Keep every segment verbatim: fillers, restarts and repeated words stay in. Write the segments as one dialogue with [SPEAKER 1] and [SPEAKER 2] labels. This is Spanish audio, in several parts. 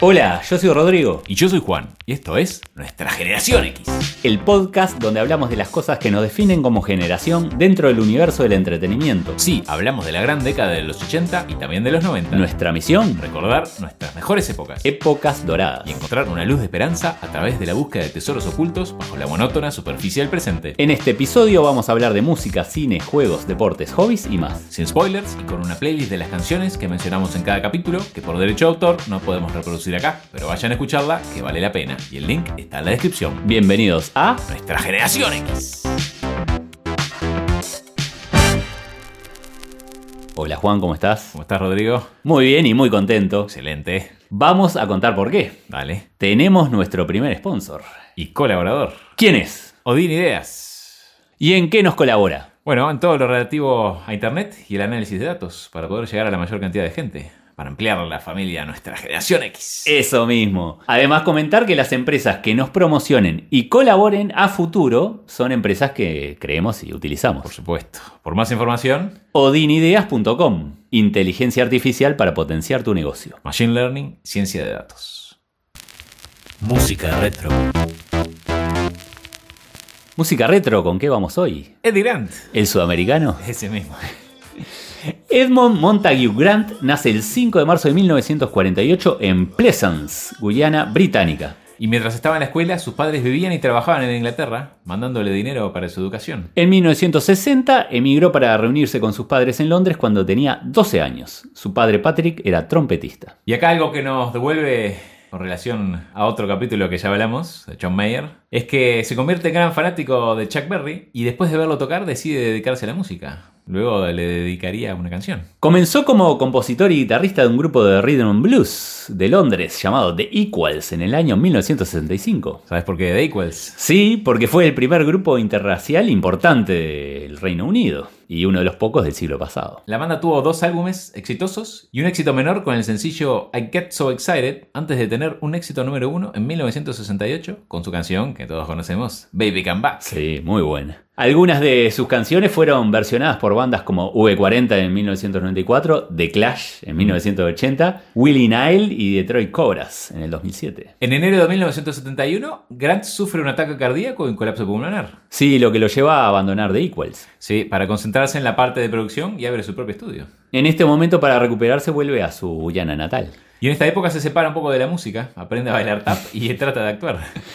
[SPEAKER 1] Hola, yo soy Rodrigo.
[SPEAKER 2] Y yo soy Juan, y esto es Nuestra Generación X.
[SPEAKER 1] El podcast donde hablamos de las cosas que nos definen como generación dentro del universo del entretenimiento.
[SPEAKER 2] Sí, hablamos de la gran década de los ochenta y también de los noventa.
[SPEAKER 1] Nuestra misión,
[SPEAKER 2] recordar nuestras mejores épocas.
[SPEAKER 1] Épocas doradas.
[SPEAKER 2] Y encontrar una luz de esperanza a través de la búsqueda de tesoros ocultos bajo la monótona superficie del presente.
[SPEAKER 1] En este episodio vamos a hablar de música, cine, juegos, deportes, hobbies y más.
[SPEAKER 2] Sin spoilers y con una playlist de las canciones que mencionamos en cada capítulo, que por derecho de autor no podemos reproducir acá, pero vayan a escucharla que vale la pena. Y el link está en la descripción.
[SPEAKER 1] Bienvenidos a
[SPEAKER 2] Nuestra Generación X.
[SPEAKER 1] Hola Juan, ¿cómo estás?
[SPEAKER 2] ¿Cómo estás, Rodrigo?
[SPEAKER 1] Muy bien y muy contento.
[SPEAKER 2] Excelente.
[SPEAKER 1] Vamos a contar por qué.
[SPEAKER 2] Dale.
[SPEAKER 1] Tenemos nuestro primer sponsor.
[SPEAKER 2] Y colaborador.
[SPEAKER 1] ¿Quién es?
[SPEAKER 2] Odin Ideas.
[SPEAKER 1] ¿Y en qué nos colabora?
[SPEAKER 2] Bueno, en todo lo relativo a Internet y el análisis de datos para poder llegar a la mayor cantidad de gente. Para ampliar la familia a Nuestra Generación X.
[SPEAKER 1] Eso mismo. Además, comentar que las empresas que nos promocionen y colaboren a futuro son empresas que creemos y utilizamos.
[SPEAKER 2] Por supuesto. Por más información,
[SPEAKER 1] odin ideas punto com. Inteligencia artificial para potenciar tu negocio.
[SPEAKER 2] Machine Learning, ciencia de datos.
[SPEAKER 1] Música retro. Música retro, ¿con qué vamos hoy?
[SPEAKER 2] Eddie Grant.
[SPEAKER 1] ¿El sudamericano?
[SPEAKER 2] Ese mismo.
[SPEAKER 1] Edmond Montague Grant nace el cinco de marzo de mil novecientos cuarenta y ocho en Pleasance, Guyana Británica.
[SPEAKER 2] Y mientras estaba en la escuela, sus padres vivían y trabajaban en Inglaterra, mandándole dinero para su educación.
[SPEAKER 1] En mil novecientos sesenta emigró para reunirse con sus padres en Londres cuando tenía doce años. Su padre Patrick era trompetista.
[SPEAKER 2] Y acá algo que nos devuelve con relación a otro capítulo que ya hablamos, de John Mayer, es que se convierte en gran fanático de Chuck Berry y después de verlo tocar decide dedicarse a la música. Luego le dedicaría una canción.
[SPEAKER 1] Comenzó como compositor y guitarrista de un grupo de rhythm and blues de Londres llamado The Equals en el año mil novecientos sesenta y cinco.
[SPEAKER 2] ¿Sabes por qué The Equals?
[SPEAKER 1] Sí, porque fue el primer grupo interracial importante del Reino Unido y uno de los pocos del siglo pasado.
[SPEAKER 2] La banda tuvo dos álbumes exitosos y un éxito menor con el sencillo I Get So Excited antes de tener un éxito número uno en mil novecientos sesenta y ocho con su canción que todos conocemos, Baby Come Back.
[SPEAKER 1] Sí, muy buena. Algunas de sus canciones fueron versionadas por bandas como V cuarenta en mil novecientos noventa y cuatro, The Clash en mil novecientos ochenta, Willie Nile y Detroit Cobras en el dos mil siete.
[SPEAKER 2] En enero de mil novecientos setenta y uno, Grant sufre un ataque cardíaco y un colapso pulmonar.
[SPEAKER 1] Sí, lo que lo lleva a abandonar The Equals.
[SPEAKER 2] Sí, para concentrarse en la parte de producción y abre su propio estudio.
[SPEAKER 1] En este momento, para recuperarse, vuelve a su Guyana natal.
[SPEAKER 2] Y en esta época se separa un poco de la música, aprende a bailar tap y trata de actuar.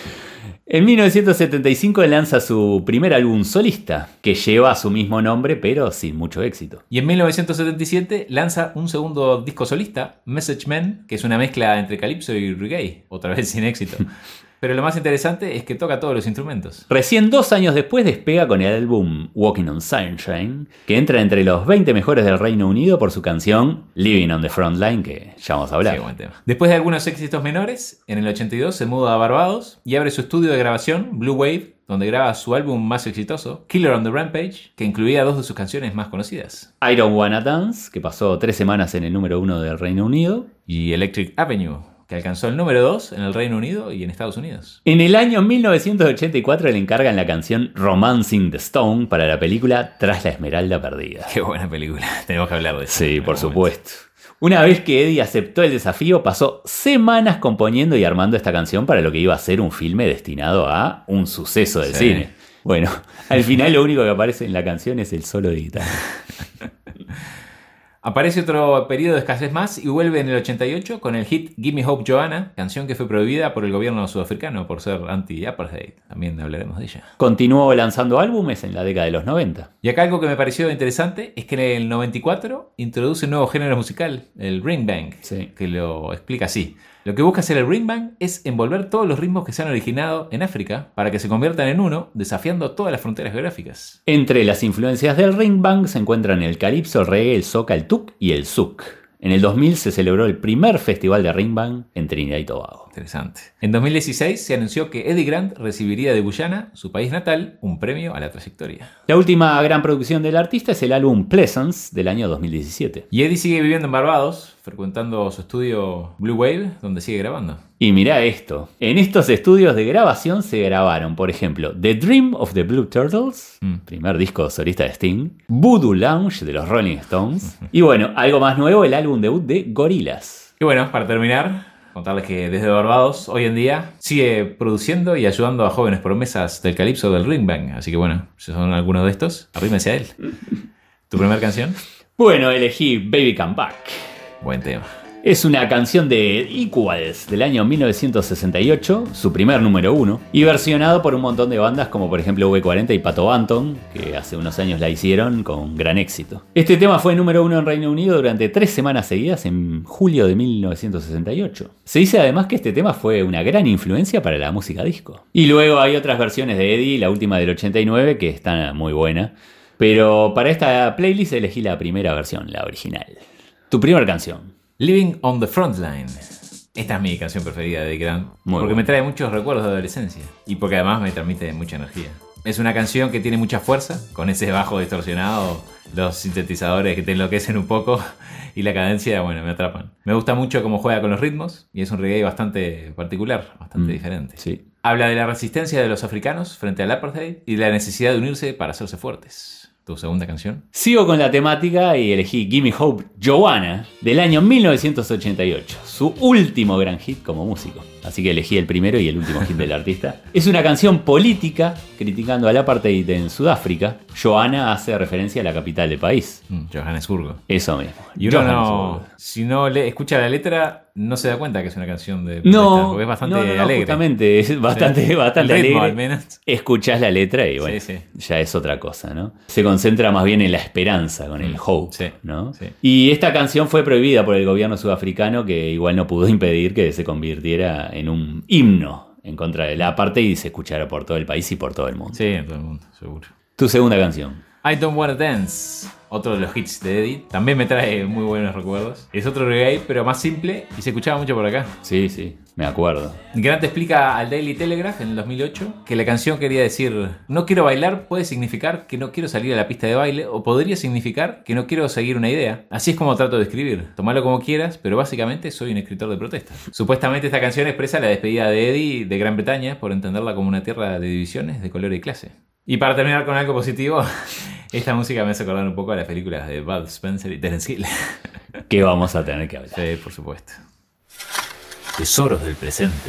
[SPEAKER 1] En mil novecientos setenta y cinco lanza su primer álbum solista, que lleva su mismo nombre, pero sin mucho éxito.
[SPEAKER 2] Y en mil novecientos setenta y siete lanza un segundo disco solista, Message Man, que es una mezcla entre calipso y reggae, otra vez sin éxito. Pero lo más interesante es que toca todos los instrumentos.
[SPEAKER 1] Recién dos años después despega con el álbum Walking on Sunshine, que entra entre los veinte mejores del Reino Unido por su canción Living on the Frontline, que ya vamos a hablar.
[SPEAKER 2] Sí, buen tema. Después de algunos éxitos menores, en el ochenta y dos se muda a Barbados y abre su estudio de grabación, Blue Wave, donde graba su álbum más exitoso, Killer on the Rampage, que incluía dos de sus canciones más conocidas.
[SPEAKER 1] I Don't Wanna Dance, que pasó tres semanas en el número uno del Reino Unido,
[SPEAKER 2] y Electric Avenue, que alcanzó el número dos en el Reino Unido y en Estados Unidos.
[SPEAKER 1] En el año mil novecientos ochenta y cuatro le encargan la canción Romancing the Stone para la película Tras la Esmeralda Perdida.
[SPEAKER 2] Qué buena película, tenemos que hablar de eso.
[SPEAKER 1] Sí, por supuesto. Una vez que Eddie aceptó el desafío, pasó semanas componiendo y armando esta canción para lo que iba a ser un filme destinado a un suceso del
[SPEAKER 2] sí.
[SPEAKER 1] cine. Bueno, al final lo único que aparece en la canción es el solo de guitarra.
[SPEAKER 2] Aparece otro periodo de escasez más y vuelve en el ochenta y ocho con el hit Gimme Hope Joanna, canción que fue prohibida por el gobierno sudafricano por ser anti-apartheid. También hablaremos de ella.
[SPEAKER 1] Continuó lanzando álbumes en la década de los noventa.
[SPEAKER 2] Y acá algo que me pareció interesante es que en el noventa y cuatro introduce un nuevo género musical, el ring bang,
[SPEAKER 1] sí.
[SPEAKER 2] que lo explica así. Lo que busca hacer el ring bang es envolver todos los ritmos que se han originado en África para que se conviertan en uno, desafiando todas las fronteras geográficas.
[SPEAKER 1] Entre las influencias del ring bang se encuentran el calipso, el reggae, el soca, el tuk y el zouk. En el dos mil se celebró el primer festival de ring bang en Trinidad y Tobago.
[SPEAKER 2] Interesante. En dos mil dieciséis se anunció que Eddie Grant recibiría de Guyana, su país natal, un premio a la trayectoria.
[SPEAKER 1] La última gran producción del artista es el álbum Pleasance del año dos mil diecisiete.
[SPEAKER 2] Y Eddie sigue viviendo en Barbados, frecuentando su estudio Blue Wave, donde sigue grabando.
[SPEAKER 1] Y mirá esto, en estos estudios de grabación se grabaron, por ejemplo, The Dream of the Blue Turtles, mm. primer disco solista de Sting, Voodoo Lounge de los Rolling Stones, y bueno, algo más nuevo, el álbum debut de Gorillaz.
[SPEAKER 2] Y bueno, para terminar, contarles que desde Barbados, hoy en día, sigue produciendo y ayudando a jóvenes promesas del calipso del Ring Bang. Así que bueno, si son algunos de estos, arrímense a él. ¿Tu primera canción?
[SPEAKER 1] Bueno, elegí Baby Come Back.
[SPEAKER 2] Buen tema.
[SPEAKER 1] Es una canción de Equals del año mil novecientos sesenta y ocho, su primer número uno, y versionado por un montón de bandas como por ejemplo V cuarenta y Pato Banton, que hace unos años la hicieron con gran éxito. Este tema fue número uno en Reino Unido durante tres semanas seguidas en julio de mil novecientos sesenta y ocho. Se dice además que este tema fue una gran influencia para la música disco. Y luego hay otras versiones de Eddie, la última del ochenta y nueve, que está muy buena. Pero para esta playlist elegí la primera versión, la original. Tu primera canción.
[SPEAKER 2] Living on the Frontline. Esta es mi canción preferida de Grant. Muy porque bueno. Me trae muchos recuerdos de adolescencia. Y porque además me transmite mucha energía. Es una canción que tiene mucha fuerza, con ese bajo distorsionado, los sintetizadores que te enloquecen un poco y la cadencia, bueno, me atrapan. Me gusta mucho cómo juega con los ritmos y es un reggae bastante particular, bastante mm, diferente.
[SPEAKER 1] Sí.
[SPEAKER 2] Habla de la resistencia de los africanos frente al apartheid y de la necesidad de unirse para hacerse fuertes. ¿Tu segunda canción?
[SPEAKER 1] Sigo con la temática y elegí Gimme Hope Joanna del año mil novecientos ochenta y ocho, su último gran hit como músico. Así que elegí el primero y el último hit del artista. Es una canción política criticando al apartheid en Sudáfrica. Johanna hace referencia a la capital del país.
[SPEAKER 2] Mm, Johannesburgo.
[SPEAKER 1] Eso mismo.
[SPEAKER 2] Y uno no, si no le escucha la letra, no se da cuenta que es una canción de
[SPEAKER 1] protesta, no,
[SPEAKER 2] porque es bastante
[SPEAKER 1] no, no, no,
[SPEAKER 2] alegre.
[SPEAKER 1] Justamente, es bastante, sí. bastante
[SPEAKER 2] el ritmo,
[SPEAKER 1] alegre.
[SPEAKER 2] Al menos.
[SPEAKER 1] Escuchás la letra y bueno, sí, sí. ya es otra cosa, ¿no? Se concentra más bien en la esperanza, con el hope,
[SPEAKER 2] sí,
[SPEAKER 1] ¿no?
[SPEAKER 2] Sí.
[SPEAKER 1] Y esta canción fue prohibida por el gobierno sudafricano, que igual no pudo impedir que se convirtiera en un himno en contra del apartheid y se escuchara por todo el país y por todo el mundo.
[SPEAKER 2] Sí, en todo el mundo, seguro.
[SPEAKER 1] Tu segunda canción.
[SPEAKER 2] I Don't Wanna Dance, otro de los hits de Eddie. También me trae muy buenos recuerdos. Es otro reggae, pero más simple y se escuchaba mucho por acá.
[SPEAKER 1] Sí, sí, me acuerdo.
[SPEAKER 2] Grant explica al Daily Telegraph en el dos mil ocho que la canción quería decir: no quiero bailar puede significar que no quiero salir a la pista de baile, o podría significar que no quiero seguir una idea. Así es como trato de escribir. Tomalo como quieras, pero básicamente soy un escritor de protesta. Supuestamente esta canción expresa la despedida de Eddie de Gran Bretaña por entenderla como una tierra de divisiones de color y clase. Y para terminar con algo positivo, esta música me hace acordar un poco a las películas de Bud Spencer y Terence Hill.
[SPEAKER 1] Que vamos a tener que hablar.
[SPEAKER 2] Sí, por supuesto.
[SPEAKER 1] Tesoros del presente.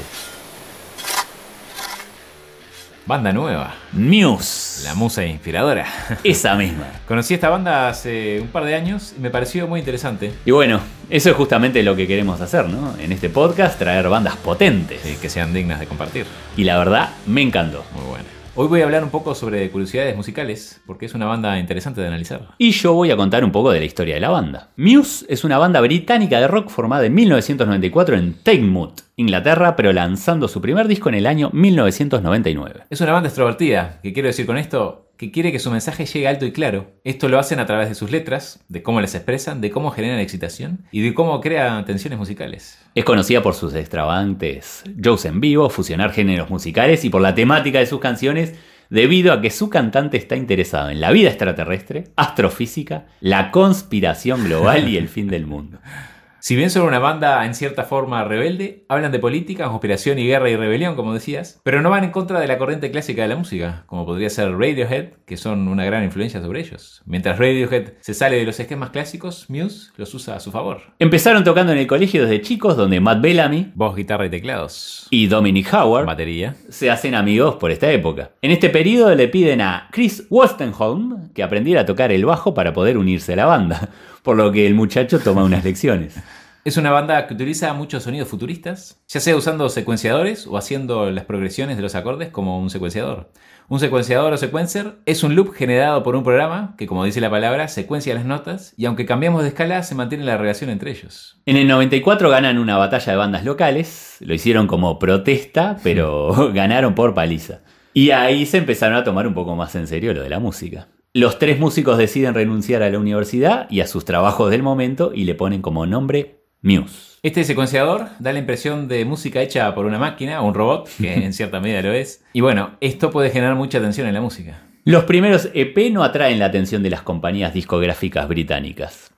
[SPEAKER 2] Banda nueva.
[SPEAKER 1] Muse.
[SPEAKER 2] La musa inspiradora.
[SPEAKER 1] Esa misma.
[SPEAKER 2] Conocí esta banda hace un par de años y me pareció muy interesante.
[SPEAKER 1] Y bueno, eso es justamente lo que queremos hacer, ¿no? En este podcast, traer bandas potentes.
[SPEAKER 2] Sí, que sean dignas de compartir.
[SPEAKER 1] Y la verdad, me encantó.
[SPEAKER 2] Muy bueno. Hoy voy a hablar un poco sobre curiosidades musicales, porque es una banda interesante de analizar.
[SPEAKER 1] Y yo voy a contar un poco de la historia de la banda. Muse es una banda británica de rock formada en mil novecientos noventa y cuatro en Teignmouth, Inglaterra, pero lanzando su primer disco en el año mil novecientos noventa y nueve.
[SPEAKER 2] Es una banda extrovertida, que quiero decir con esto, que quiere que su mensaje llegue alto y claro. Esto lo hacen a través de sus letras, de cómo las expresan, de cómo generan excitación y de cómo crean tensiones musicales.
[SPEAKER 1] Es conocida por sus extravagantes shows en vivo, fusionar géneros musicales y por la temática de sus canciones, debido a que su cantante está interesado en la vida extraterrestre, astrofísica, la conspiración global y el fin del mundo.
[SPEAKER 2] Si bien son una banda en cierta forma rebelde, hablan de política, conspiración y guerra y rebelión, como decías, pero no van en contra de la corriente clásica de la música, como podría ser Radiohead, que son una gran influencia sobre ellos. Mientras Radiohead se sale de los esquemas clásicos, Muse los usa a su favor.
[SPEAKER 1] Empezaron tocando en el colegio desde chicos, donde Matt Bellamy,
[SPEAKER 2] voz, guitarra y teclados,
[SPEAKER 1] y Dominic Howard,
[SPEAKER 2] batería,
[SPEAKER 1] se hacen amigos por esta época. En este periodo le piden a Chris Wolstenholme que aprendiera a tocar el bajo para poder unirse a la banda, por lo que el muchacho toma unas lecciones.
[SPEAKER 2] Es una banda que utiliza muchos sonidos futuristas, ya sea usando secuenciadores o haciendo las progresiones de los acordes como un secuenciador. Un secuenciador o sequencer es un loop generado por un programa que, como dice la palabra, secuencia las notas y aunque cambiamos de escala se mantiene la relación entre ellos.
[SPEAKER 1] En el noventa y cuatro ganan una batalla de bandas locales, lo hicieron como protesta, pero ganaron por paliza. Y ahí se empezaron a tomar un poco más en serio lo de la música. Los tres músicos deciden renunciar a la universidad y a sus trabajos del momento y le ponen como nombre Muse.
[SPEAKER 2] Este secuenciador da la impresión de música hecha por una máquina o un robot, que en cierta medida lo es. Y bueno, esto puede generar mucha tensión en la música.
[SPEAKER 1] Los primeros E P no atraen la atención de las compañías discográficas británicas.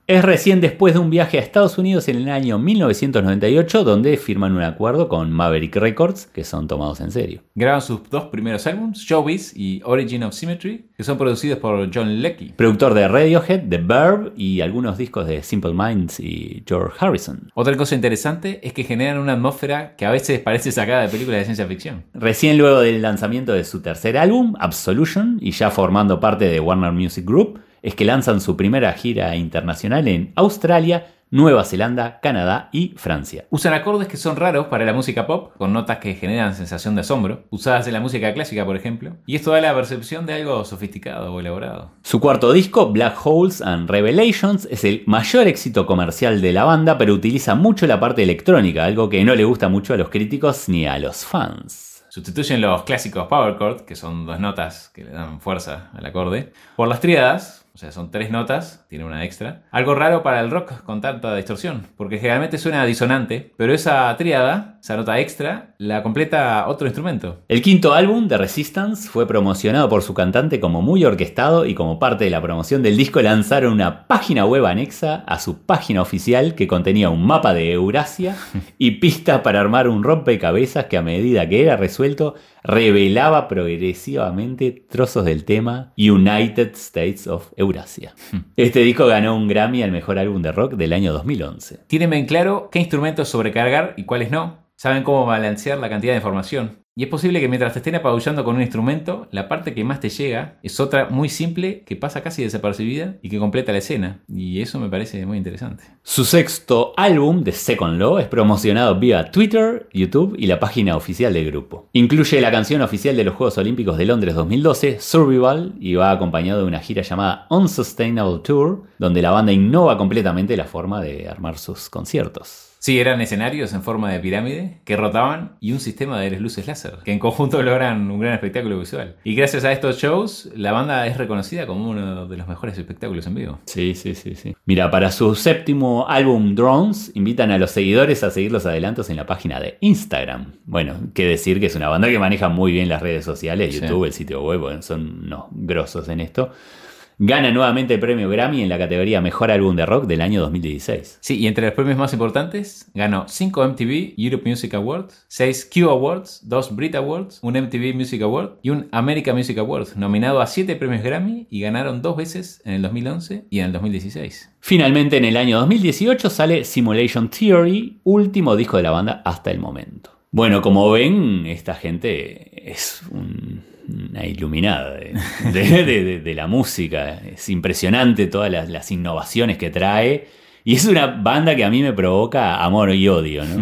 [SPEAKER 1] Es recién después de un viaje a Estados Unidos en el año mil novecientos noventa y ocho donde firman un acuerdo con Maverick Records, que son tomados en serio.
[SPEAKER 2] Graban sus dos primeros álbumes, Showbiz y Origin of Symmetry, que son producidos por John Leckie,
[SPEAKER 1] productor de Radiohead, The Verve y algunos discos de Simple Minds y George Harrison.
[SPEAKER 2] Otra cosa interesante es que generan una atmósfera que a veces parece sacada de películas de ciencia ficción.
[SPEAKER 1] Recién luego del lanzamiento de su tercer álbum, Absolution, y ya formando parte de Warner Music Group, es que lanzan su primera gira internacional en Australia, Nueva Zelanda, Canadá y Francia.
[SPEAKER 2] Usan acordes que son raros para la música pop, con notas que generan sensación de asombro, usadas en la música clásica, por ejemplo, y esto da la percepción de algo sofisticado o elaborado.
[SPEAKER 1] Su cuarto disco, Black Holes and Revelations, es el mayor éxito comercial de la banda, pero utiliza mucho la parte electrónica, algo que no le gusta mucho a los críticos ni a los fans.
[SPEAKER 2] Sustituyen los clásicos power chord, que son dos notas que le dan fuerza al acorde, por las tríadas. O sea, son tres notas, tiene una extra. Algo raro para el rock con tanta distorsión, porque generalmente suena disonante, pero esa tríada, esa nota extra, la completa otro instrumento.
[SPEAKER 1] El quinto álbum, The Resistance, fue promocionado por su cantante como muy orquestado y como parte de la promoción del disco lanzaron una página web anexa a su página oficial que contenía un mapa de Eurasia y pistas para armar un rompecabezas que a medida que era resuelto revelaba progresivamente trozos del tema United States of Eurasia. Este disco ganó un Grammy al mejor álbum de rock del año dos mil once.
[SPEAKER 2] Tienen bien claro qué instrumentos sobrecargar y cuáles no. Saben cómo balancear la cantidad de información. Y es posible que mientras te estén apabullando con un instrumento, la parte que más te llega es otra muy simple que pasa casi desapercibida y que completa la escena. Y eso me parece muy interesante.
[SPEAKER 1] Su sexto álbum, The Second Law, es promocionado vía Twitter, YouTube y la página oficial del grupo. Incluye la canción oficial de los Juegos Olímpicos de Londres dos mil doce, Survival, y va acompañado de una gira llamada Unsustainable Tour, donde la banda innova completamente la forma de armar sus conciertos.
[SPEAKER 2] Sí, eran escenarios en forma de pirámide que rotaban y un sistema de luces láser, que en conjunto logran un gran espectáculo visual. Y gracias a estos shows, la banda es reconocida como uno de los mejores espectáculos en vivo.
[SPEAKER 1] Sí, sí, sí, sí. Mira, para su séptimo álbum Drones, invitan a los seguidores a seguir los adelantos en la página de Instagram. Bueno, qué decir que es una banda que maneja muy bien las redes sociales, YouTube, sí. El sitio web, bueno, son unos grosos en esto. Gana nuevamente el premio Grammy en la categoría Mejor Álbum de Rock del año dos mil dieciséis.
[SPEAKER 2] Sí, y entre los premios más importantes, ganó cinco M T V Europe Music Awards, seis Q Awards, dos Brit Awards, un M T V Music Award y un America Music Award, nominado a siete premios Grammy y ganaron dos veces en el dos mil once y en el dos mil dieciséis.
[SPEAKER 1] Finalmente, en el año dos mil dieciocho sale Simulation Theory, último disco de la banda hasta el momento. Bueno, como ven, esta gente es un... una iluminada de, de, de, de, de la música. Es impresionante todas las, las innovaciones que trae. Y es una banda que a mí me provoca amor y odio, ¿no?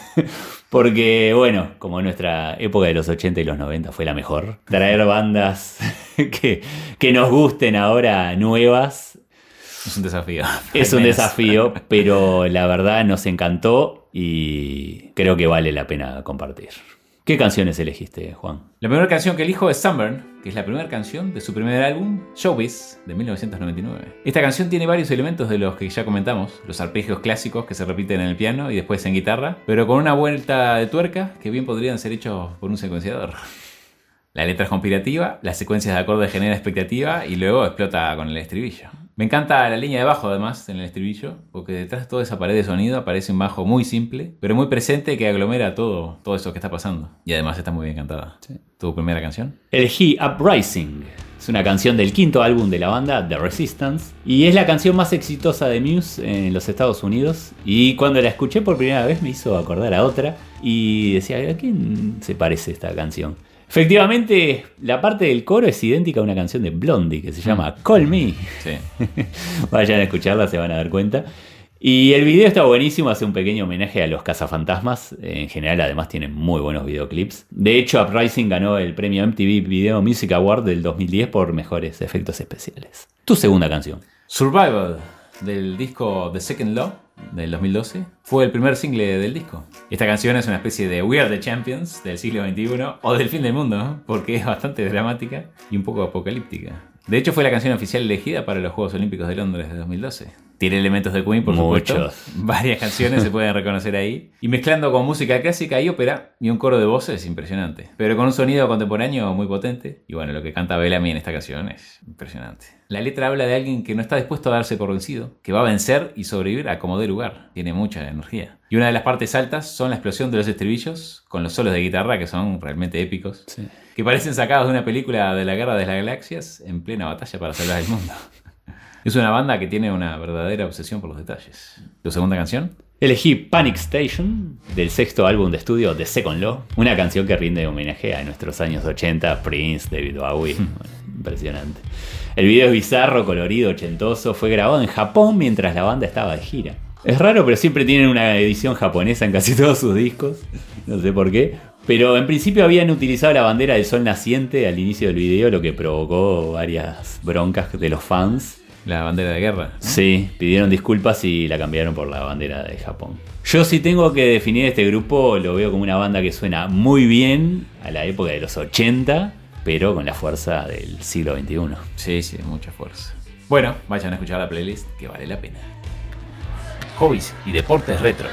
[SPEAKER 1] Porque, bueno, como en nuestra época de los ochenta y los noventa fue la mejor, traer bandas que, que nos gusten ahora nuevas
[SPEAKER 2] es un desafío.
[SPEAKER 1] Es un desafío, pero la verdad nos encantó y creo que vale la pena compartir. ¿Qué canciones elegiste, Juan?
[SPEAKER 2] La primera canción que elijo es Sunburn, que es la primera canción de su primer álbum, Showbiz, de mil novecientos noventa y nueve. Esta canción tiene varios elementos de los que ya comentamos, los arpegios clásicos que se repiten en el piano y después en guitarra, pero con una vuelta de tuerca que bien podrían ser hechos por un secuenciador. La letra es conspirativa, las secuencias de acordes generan expectativa y luego explota con el estribillo. Me encanta la línea de bajo además en el estribillo, porque detrás de toda esa pared de sonido aparece un bajo muy simple, pero muy presente que aglomera todo, todo eso que está pasando. Y además está muy bien cantada. Sí. ¿Tu primera canción?
[SPEAKER 1] Elegí Uprising. Es una canción del quinto álbum de la banda, The Resistance, y es la canción más exitosa de Muse en los Estados Unidos. Y cuando la escuché por primera vez me hizo acordar a otra y decía, ¿a quién se parece esta canción? Efectivamente, la parte del coro es idéntica a una canción de Blondie que se llama Call Me.
[SPEAKER 2] Sí.
[SPEAKER 1] Vayan a escucharla, se van a dar cuenta. Y el video está buenísimo, hace un pequeño homenaje a los cazafantasmas. En general, además, tienen muy buenos videoclips. De hecho, Uprising ganó el premio M T V Video Music Award del dos mil diez por mejores efectos especiales. Tu segunda canción.
[SPEAKER 2] Survival, del disco The Second Law del dos mil doce, fue el primer single del disco. Esta canción es una especie de We Are the Champions del siglo veintiuno o del fin del mundo, ¿no? Porque es bastante dramática y un poco apocalíptica. De hecho, fue la canción oficial elegida para los Juegos Olímpicos de Londres de dos mil doce. Tiene elementos de Queen, por
[SPEAKER 1] Muchos.
[SPEAKER 2] supuesto. Varias canciones se pueden reconocer ahí. Y mezclando con música clásica y ópera y un coro de voces impresionante. Pero con un sonido contemporáneo muy potente. Y bueno, lo que canta Bellamy en esta canción es impresionante. La letra habla de alguien que no está dispuesto a darse por vencido, que va a vencer y sobrevivir a como dé lugar. Tiene mucha energía. Y una de las partes altas son la explosión de los estribillos con los solos de guitarra que son realmente épicos. Sí. Que parecen sacados de una película de la Guerra de las Galaxias en plena batalla para salvar el mundo. Es una banda que tiene una verdadera obsesión por los detalles. ¿Tu segunda canción?
[SPEAKER 1] Elegí Panic Station, del sexto álbum de estudio The Second Law, una canción que rinde homenaje a nuestros años ochenta, Prince, David Bowie. Bueno, impresionante. El video es bizarro, colorido, ochentoso, fue grabado en Japón mientras la banda estaba de gira. Es raro, pero siempre tienen una edición japonesa en casi todos sus discos, no sé por qué. Pero en principio habían utilizado la bandera del sol naciente al inicio del video, lo que provocó varias broncas de los fans.
[SPEAKER 2] La bandera de guerra, ¿no?
[SPEAKER 1] Sí, pidieron disculpas y la cambiaron por la bandera de Japón. Yo si tengo que definir este grupo, lo veo como una banda que suena muy bien a la época de los ochenta, pero con la fuerza del siglo veintiuno.
[SPEAKER 2] Sí, sí, mucha fuerza. Bueno, vayan a escuchar la playlist que vale la pena. Hobbies y deportes retro.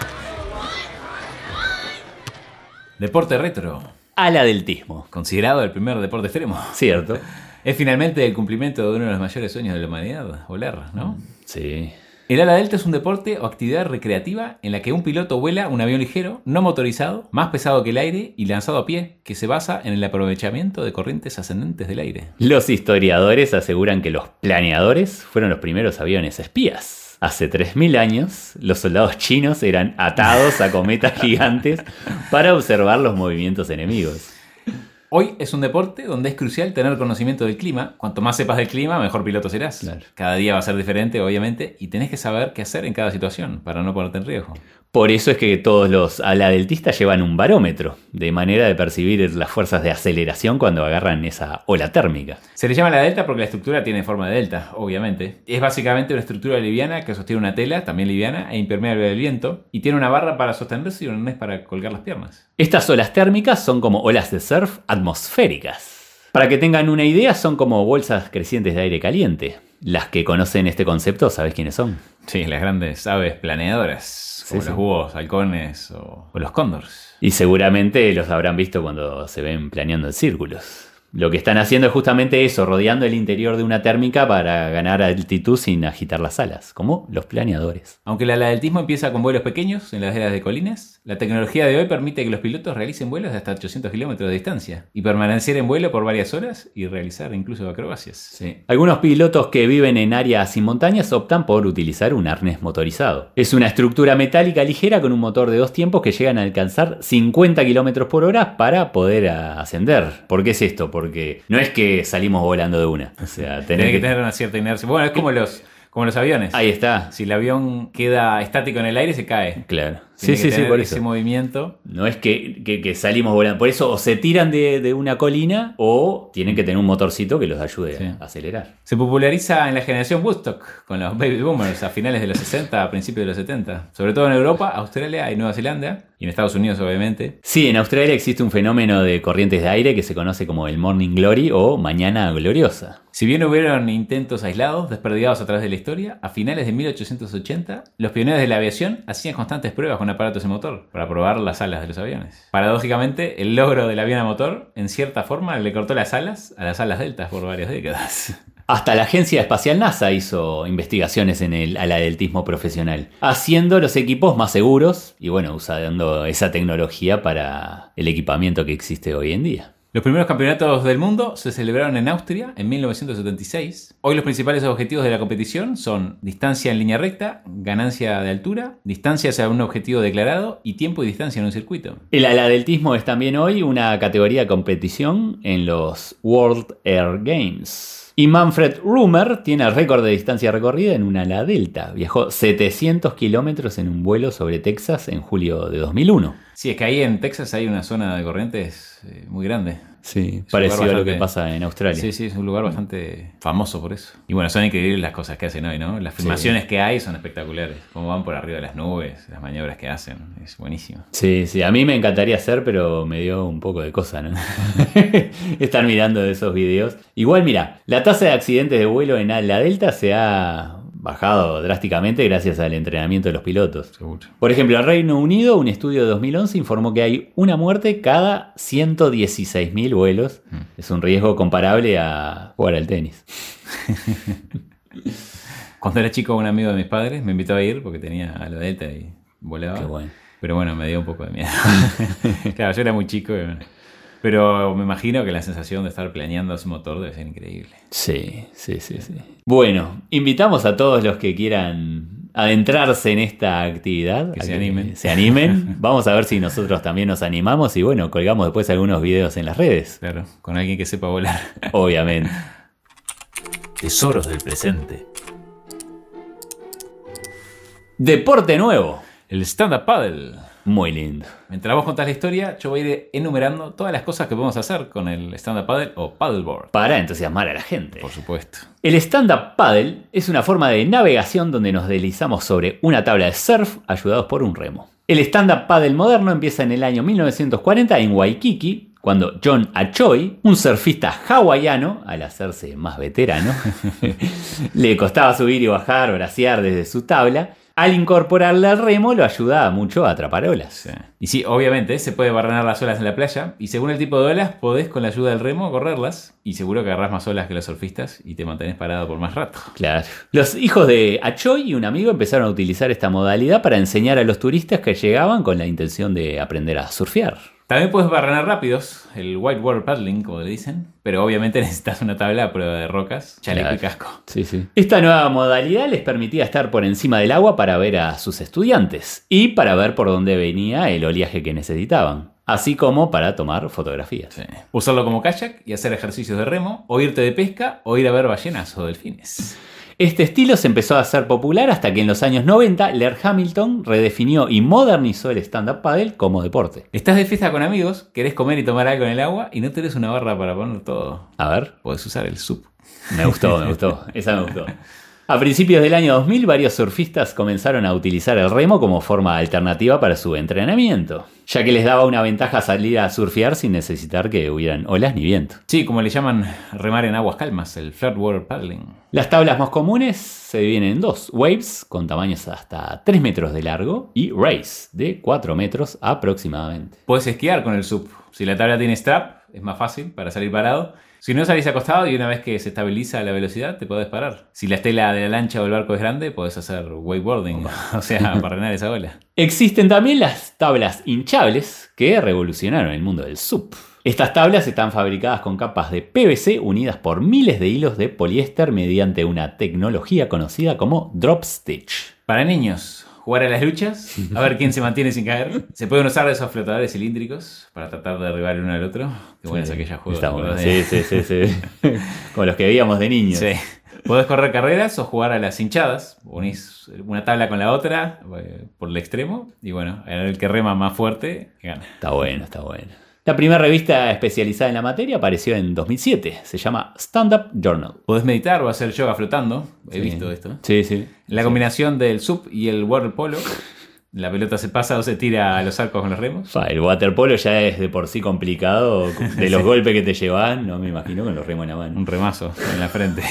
[SPEAKER 2] Deporte retro.
[SPEAKER 1] Aladeltismo.
[SPEAKER 2] Considerado el primer deporte extremo.
[SPEAKER 1] Cierto.
[SPEAKER 2] Es finalmente el cumplimiento de uno de los mayores sueños de la humanidad, volar, ¿no?
[SPEAKER 1] Sí.
[SPEAKER 2] El ala delta es un deporte o actividad recreativa en la que un piloto vuela un avión ligero, no motorizado, más pesado que el aire y lanzado a pie, que se basa en el aprovechamiento de corrientes ascendentes del aire.
[SPEAKER 1] Los historiadores aseguran que los planeadores fueron los primeros aviones espías. Hace tres mil años, los soldados chinos eran atados a cometas gigantes para observar los movimientos enemigos.
[SPEAKER 2] Hoy es un deporte donde es crucial tener conocimiento del clima. Cuanto más sepas del clima, mejor piloto serás.
[SPEAKER 1] Claro.
[SPEAKER 2] Cada día va a ser diferente, obviamente, y tenés que saber qué hacer en cada situación para no ponerte en riesgo.
[SPEAKER 1] Por eso es que todos los aladeltistas llevan un barómetro, de manera de percibir las fuerzas de aceleración cuando agarran esa ola térmica.
[SPEAKER 2] Se le llama la delta porque la estructura tiene forma de delta, obviamente. Es básicamente una estructura liviana que sostiene una tela, también liviana, e impermeable al viento, y tiene una barra para sostenerse y un arnés para colgar las piernas.
[SPEAKER 1] Estas olas térmicas son como olas de surf atmosféricas. Para que tengan una idea, son como bolsas crecientes de aire caliente. Las que conocen este concepto, ¿sabes quiénes son?
[SPEAKER 2] Sí, las grandes aves planeadoras. Como sí, los sí. búhos, halcones o, o los cóndores.
[SPEAKER 1] Y seguramente los habrán visto cuando se ven planeando en círculos. Lo que están haciendo es justamente eso, rodeando el interior de una térmica para ganar altitud sin agitar las alas, como los planeadores.
[SPEAKER 2] Aunque el aladeltismo empieza con vuelos pequeños en las laderas de colinas, la tecnología de hoy permite que los pilotos realicen vuelos de hasta ochocientos kilómetros de distancia y permanecer en vuelo por varias horas y realizar incluso acrobacias.
[SPEAKER 1] Sí. Algunos pilotos que viven en áreas sin montañas optan por utilizar un arnés motorizado. Es una estructura metálica ligera con un motor de dos tiempos que llegan a alcanzar cincuenta kilómetros por hora para poder ascender. ¿Por qué es esto? Por Porque no es que salimos volando de una. O sea,
[SPEAKER 2] tiene que, que tener una cierta inercia. Bueno, es como los, como los aviones.
[SPEAKER 1] Ahí está.
[SPEAKER 2] Si el avión queda estático en el aire, se cae.
[SPEAKER 1] Claro.
[SPEAKER 2] Tiene
[SPEAKER 1] sí,
[SPEAKER 2] que
[SPEAKER 1] sí,
[SPEAKER 2] tener
[SPEAKER 1] sí, por
[SPEAKER 2] ese
[SPEAKER 1] eso.
[SPEAKER 2] movimiento.
[SPEAKER 1] No es que, que, que salimos volando. Por eso o se tiran de, de una colina o tienen que tener un motorcito que los ayude sí. a acelerar.
[SPEAKER 2] Se populariza en la generación Woodstock con los baby boomers a finales de los sesenta, a principios de los setenta. Sobre todo en Europa, Australia y Nueva Zelanda. Y en Estados Unidos, obviamente.
[SPEAKER 1] Sí, en Australia existe un fenómeno de corrientes de aire que se conoce como el Morning Glory o Mañana Gloriosa.
[SPEAKER 2] Si bien hubieron intentos aislados, desperdigados a través de la historia, a finales de mil ochocientos ochenta, los pioneros de la aviación hacían constantes pruebas con aparatos de motor para probar las alas de los aviones. Paradójicamente, el logro del avión a motor, en cierta forma, le cortó las alas a las alas deltas por varias décadas.
[SPEAKER 1] Hasta la Agencia Espacial NASA hizo investigaciones en el aladeltismo profesional, haciendo los equipos más seguros y bueno, usando esa tecnología para el equipamiento que existe hoy en día.
[SPEAKER 2] Los primeros campeonatos del mundo se celebraron en Austria en mil novecientos setenta y seis. Hoy los principales objetivos de la competición son distancia en línea recta, ganancia de altura, distancia hacia un objetivo declarado y tiempo y distancia en un circuito.
[SPEAKER 1] El aladeltismo es también hoy una categoría de competición en los World Air Games. Y Manfred Römer tiene el récord de distancia recorrida en un ala delta. Viajó setecientos kilómetros en un vuelo sobre Texas en julio de dos mil uno.
[SPEAKER 2] Sí, es que ahí en Texas hay una zona de corrientes eh, muy grande.
[SPEAKER 1] Sí, parecido bastante, a lo que pasa en Australia.
[SPEAKER 2] Sí, sí, es un lugar bastante famoso por eso. Y bueno, son increíbles las cosas que hacen hoy, ¿no? Las filmaciones sí. que hay son espectaculares. Cómo van por arriba de las nubes, las maniobras que hacen. Es buenísimo.
[SPEAKER 1] Sí, sí, a mí me encantaría hacer, pero me dio un poco de cosa, ¿no? Estar mirando esos videos. Igual, mira, la tasa de accidentes de vuelo en la delta se ha bajado drásticamente gracias al entrenamiento de los pilotos.
[SPEAKER 2] Seguro.
[SPEAKER 1] Por ejemplo, en Reino Unido, un estudio de dos mil once informó que hay una muerte cada ciento dieciséis mil vuelos. Mm. Es un riesgo comparable a jugar al tenis.
[SPEAKER 2] Cuando era chico, un amigo de mis padres me invitó a ir porque tenía a la Delta y volaba.
[SPEAKER 1] Qué bueno.
[SPEAKER 2] Pero bueno, me dio un poco de miedo. Claro, yo era muy chico. Y bueno. Pero me imagino que la sensación de estar planeando ese motor debe ser increíble.
[SPEAKER 1] Sí, sí, sí, sí. Bueno, invitamos a todos los que quieran adentrarse en esta actividad.
[SPEAKER 2] Que se animen.
[SPEAKER 1] Que se animen. Vamos a ver si nosotros también nos animamos y bueno, colgamos después algunos videos en las redes.
[SPEAKER 2] Claro, con alguien que sepa volar.
[SPEAKER 1] Obviamente.
[SPEAKER 3] Tesoros del presente.
[SPEAKER 1] Deporte nuevo.
[SPEAKER 2] El stand-up paddle.
[SPEAKER 1] Muy lindo.
[SPEAKER 2] Mientras vos contás la historia, yo voy a ir enumerando todas las cosas que podemos hacer con el stand-up paddle o paddleboard.
[SPEAKER 1] Para entusiasmar a la gente.
[SPEAKER 2] Por supuesto.
[SPEAKER 1] El stand-up paddle es una forma de navegación donde nos deslizamos sobre una tabla de surf ayudados por un remo. El stand-up paddle moderno empieza en el año mil novecientos cuarenta en Waikiki, cuando John Achoy, un surfista hawaiano, al hacerse más veterano, le costaba subir y bajar, bracear desde su tabla. Al incorporarle al remo lo ayuda mucho a atrapar olas.
[SPEAKER 2] Sí. Y sí, obviamente se puede barrenar las olas en la playa y según el tipo de olas podés con la ayuda del remo correrlas y seguro que agarrás más olas que los surfistas y te mantenés parado por más rato.
[SPEAKER 1] Claro. Los hijos de Achoy y un amigo empezaron a utilizar esta modalidad para enseñar a los turistas que llegaban con la intención de aprender a surfear.
[SPEAKER 2] También puedes barrenar rápidos, el whitewater paddling, como le dicen, pero obviamente necesitas una tabla a prueba de rocas, chaleco
[SPEAKER 1] claro.
[SPEAKER 2] y casco.
[SPEAKER 1] Sí, sí. Esta nueva modalidad les permitía estar por encima del agua para ver a sus estudiantes y para ver por dónde venía el oleaje que necesitaban, así como para tomar fotografías.
[SPEAKER 2] Sí. Usarlo como kayak y hacer ejercicios de remo, o irte de pesca o ir a ver ballenas o delfines.
[SPEAKER 1] Este estilo se empezó a hacer popular hasta que en los años noventa Laird Hamilton redefinió y modernizó el stand-up paddle como deporte.
[SPEAKER 2] Estás de fiesta con amigos, querés comer y tomar algo en el agua y no tenés una barra para poner todo.
[SPEAKER 1] A ver.
[SPEAKER 2] Podés usar el S U P.
[SPEAKER 1] Me gustó, me gustó. Esa me gustó. A principios del año dos mil, varios surfistas comenzaron a utilizar el remo como forma alternativa para su entrenamiento, ya que les daba una ventaja salir a surfear sin necesitar que hubieran olas ni viento.
[SPEAKER 2] Sí, como le llaman remar en aguas calmas, el flatwater paddling.
[SPEAKER 1] Las tablas más comunes se dividen en dos: waves, con tamaños hasta tres metros de largo, y race, de cuatro metros aproximadamente.
[SPEAKER 2] Podés esquiar con el S U P. Si la tabla tiene strap, es más fácil para salir parado. Si no, salís acostado y una vez que se estabiliza la velocidad te podés parar. Si la estela de la lancha o el barco es grande, podés hacer wakeboarding, o sea, barrenar esa ola.
[SPEAKER 1] Existen también las tablas hinchables que revolucionaron el mundo del S U P. Estas tablas están fabricadas con capas de P V C unidas por miles de hilos de poliéster mediante una tecnología conocida como drop stitch.
[SPEAKER 2] Para niños, jugar a las luchas, a ver quién se mantiene sin caer. Se pueden usar esos flotadores cilíndricos para tratar de derribar el uno al otro. Qué buenos
[SPEAKER 1] sí,
[SPEAKER 2] aquellos juegos.
[SPEAKER 1] Está bueno. Sí, sí, sí, sí. Como los que veíamos de niños.
[SPEAKER 2] Sí. Podés correr carreras o jugar a las hinchadas. Unís una tabla con la otra eh, por el extremo. Y bueno, el que rema más fuerte gana.
[SPEAKER 1] Está bueno, está bueno. La primera revista especializada en la materia apareció en dos mil siete. Se llama Stand Up Journal.
[SPEAKER 2] Podés meditar o hacer yoga flotando. He
[SPEAKER 1] sí.
[SPEAKER 2] visto esto.
[SPEAKER 1] Sí, sí.
[SPEAKER 2] La
[SPEAKER 1] sí.
[SPEAKER 2] combinación del S U P y el waterpolo. La pelota se pasa o se tira a los arcos con los remos.
[SPEAKER 1] Fa, el waterpolo ya es de por sí complicado. De los sí. golpes que te llevan, no me imagino con los remos en la mano.
[SPEAKER 2] Un remazo en la frente.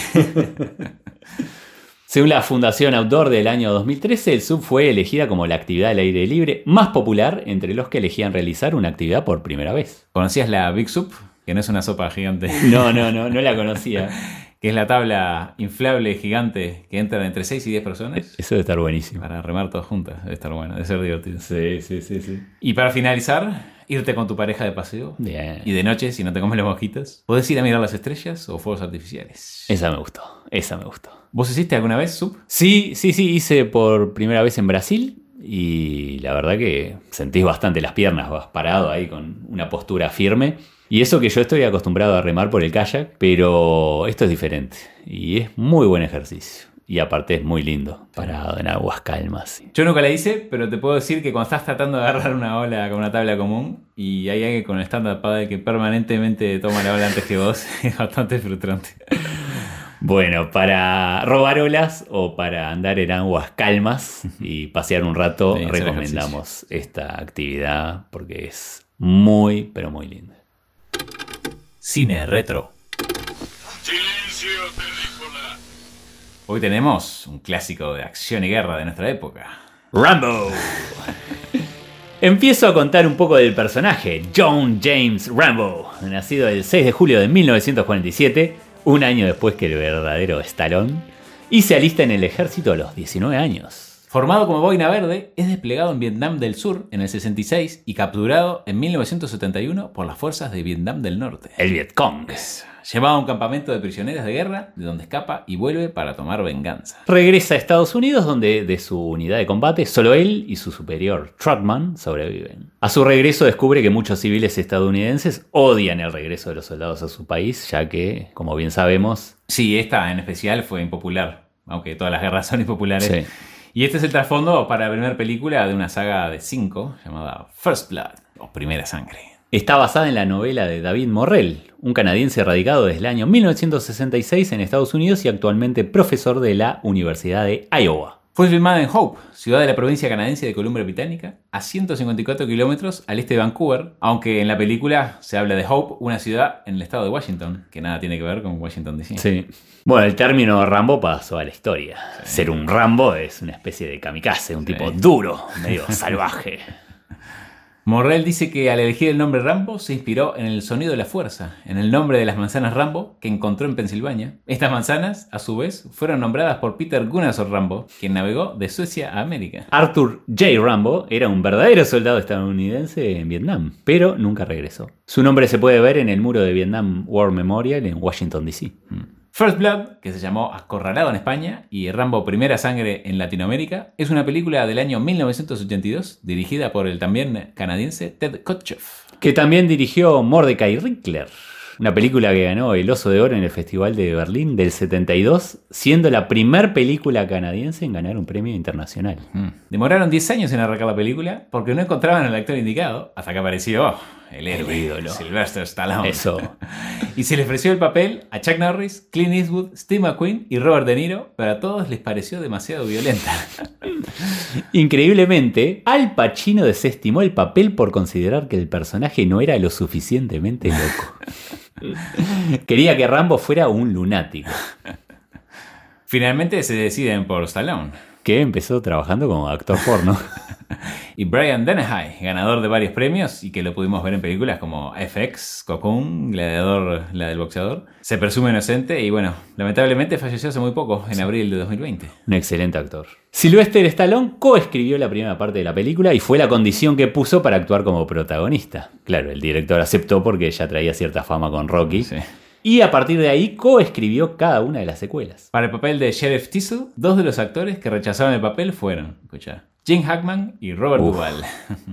[SPEAKER 1] Según la Fundación Outdoor del año dos mil trece, el S U P fue elegida como la actividad al aire libre más popular entre los que elegían realizar una actividad por primera vez.
[SPEAKER 2] ¿Conocías la Big S U P? Que no es una sopa gigante.
[SPEAKER 1] No, no, no, no la conocía.
[SPEAKER 2] Que es la tabla inflable gigante que entran entre seis y diez personas.
[SPEAKER 1] Eso debe estar buenísimo.
[SPEAKER 2] Para remar todas juntas. Debe estar bueno, debe ser divertido.
[SPEAKER 1] Sí, sí, sí, sí.
[SPEAKER 2] Y para finalizar, irte con tu pareja de paseo.
[SPEAKER 1] Bien.
[SPEAKER 2] Y de noche, si no te comes los mosquitos, podés ir a mirar las estrellas o fuegos artificiales.
[SPEAKER 1] Esa me gustó, esa me gustó.
[SPEAKER 2] ¿Vos hiciste alguna vez S U P?
[SPEAKER 1] Sí, sí, sí, hice por primera vez en Brasil. Y la verdad que sentís bastante las piernas, vas parado ahí con una postura firme. Y eso que yo estoy acostumbrado a remar por el kayak, pero esto es diferente. Y es muy buen ejercicio. Y aparte es muy lindo, parado en aguas calmas.
[SPEAKER 2] Yo nunca la hice, pero te puedo decir que cuando estás tratando de agarrar una ola con una tabla común y hay alguien con el stand-up paddle que permanentemente toma la ola antes que vos, es bastante frustrante.
[SPEAKER 1] Bueno, para robar olas o para andar en aguas calmas y pasear un rato, sí, recomendamos esta actividad porque es muy, pero muy linda.
[SPEAKER 3] Cine retro.
[SPEAKER 4] Silencio, terrícola.
[SPEAKER 2] Hoy tenemos un clásico de acción y guerra de nuestra época.
[SPEAKER 1] Rambo. Empiezo a contar un poco del personaje, John James Rambo, nacido el seis de julio de mil novecientos cuarenta y siete, un año después que el verdadero Stallone, y se alista en el ejército a los diecinueve años.
[SPEAKER 2] Formado como boina verde, es desplegado en Vietnam del Sur en el sesenta y seis y capturado en mil novecientos setenta y uno por las fuerzas de Vietnam del Norte.
[SPEAKER 1] El Vietcong.
[SPEAKER 2] Llevado a un campamento de prisioneros de guerra, de donde escapa y vuelve para tomar venganza.
[SPEAKER 1] Regresa a Estados Unidos, donde de su unidad de combate solo él y su superior, Trotman, sobreviven. A su regreso descubre que muchos civiles estadounidenses odian el regreso de los soldados a su país, ya que, como bien sabemos...
[SPEAKER 2] Sí, esta en especial fue impopular, aunque todas las guerras son impopulares.
[SPEAKER 1] Sí.
[SPEAKER 2] Y este es el trasfondo para la primera película de una saga de cinco llamada First Blood, o Primera Sangre.
[SPEAKER 1] Está basada en la novela de David Morrell, un canadiense radicado desde el año mil novecientos sesenta y seis en Estados Unidos y actualmente profesor de la Universidad de Iowa.
[SPEAKER 2] Fue filmada en Hope, ciudad de la provincia canadiense de Columbia Británica, a ciento cincuenta y cuatro kilómetros al este de Vancouver, aunque en la película se habla de Hope, una ciudad en el estado de Washington, que nada tiene que ver con Washington D C.
[SPEAKER 1] Sí. Bueno, el término Rambo pasó a la historia. Sí. Ser un Rambo es una especie de kamikaze, un sí. tipo duro, medio salvaje.
[SPEAKER 2] Morrell dice que al elegir el nombre Rambo se inspiró en el sonido de la fuerza, en el nombre de las manzanas Rambo que encontró en Pensilvania. Estas manzanas, a su vez, fueron nombradas por Peter Gunnarsson Rambo, quien navegó de Suecia a América.
[SPEAKER 1] Arthur J. Rambo era un verdadero soldado estadounidense en Vietnam, pero nunca regresó. Su nombre se puede ver en el muro de Vietnam War Memorial en Washington, D C. Mm.
[SPEAKER 2] First Blood, que se llamó Acorralado en España, y Rambo Primera Sangre en Latinoamérica, es una película del año mil novecientos ochenta y dos dirigida por el también canadiense Ted Kotcheff.
[SPEAKER 1] Que también dirigió Mordecai Richler, una película que ganó el Oso de Oro en el Festival de Berlín del setenta y dos, siendo la primer película canadiense en ganar un premio internacional.
[SPEAKER 2] Mm. Demoraron diez años en arrancar la película porque no encontraban al actor indicado, hasta que apareció oh, el héroe, el ídolo, Sylvester Stallone.
[SPEAKER 1] Eso.
[SPEAKER 2] Y se le ofreció el papel a Chuck Norris, Clint Eastwood, Steve McQueen y Robert De Niro, pero a todos les pareció demasiado violenta.
[SPEAKER 1] Increíblemente, Al Pacino desestimó el papel por considerar que el personaje no era lo suficientemente loco. Quería que Rambo fuera un lunático.
[SPEAKER 2] Finalmente se deciden por Stallone,
[SPEAKER 1] que empezó trabajando como actor porno.
[SPEAKER 2] Y Brian Dennehy, ganador de varios premios y que lo pudimos ver en películas como F X, Cocoon, Gladiador, la del boxeador. Se presume inocente y bueno, lamentablemente falleció hace muy poco, en abril de dos mil veinte.
[SPEAKER 1] Un excelente actor. Sylvester Stallone coescribió la primera parte de la película y fue la condición que puso para actuar como protagonista. Claro, el director aceptó porque ya traía cierta fama con Rocky. Sí. Y a partir de ahí coescribió cada una de las secuelas.
[SPEAKER 2] Para el papel de Sheriff Teasle, dos de los actores que rechazaron el papel fueron, escucha, Gene Hackman y Robert
[SPEAKER 1] Uf.
[SPEAKER 2] Duvall.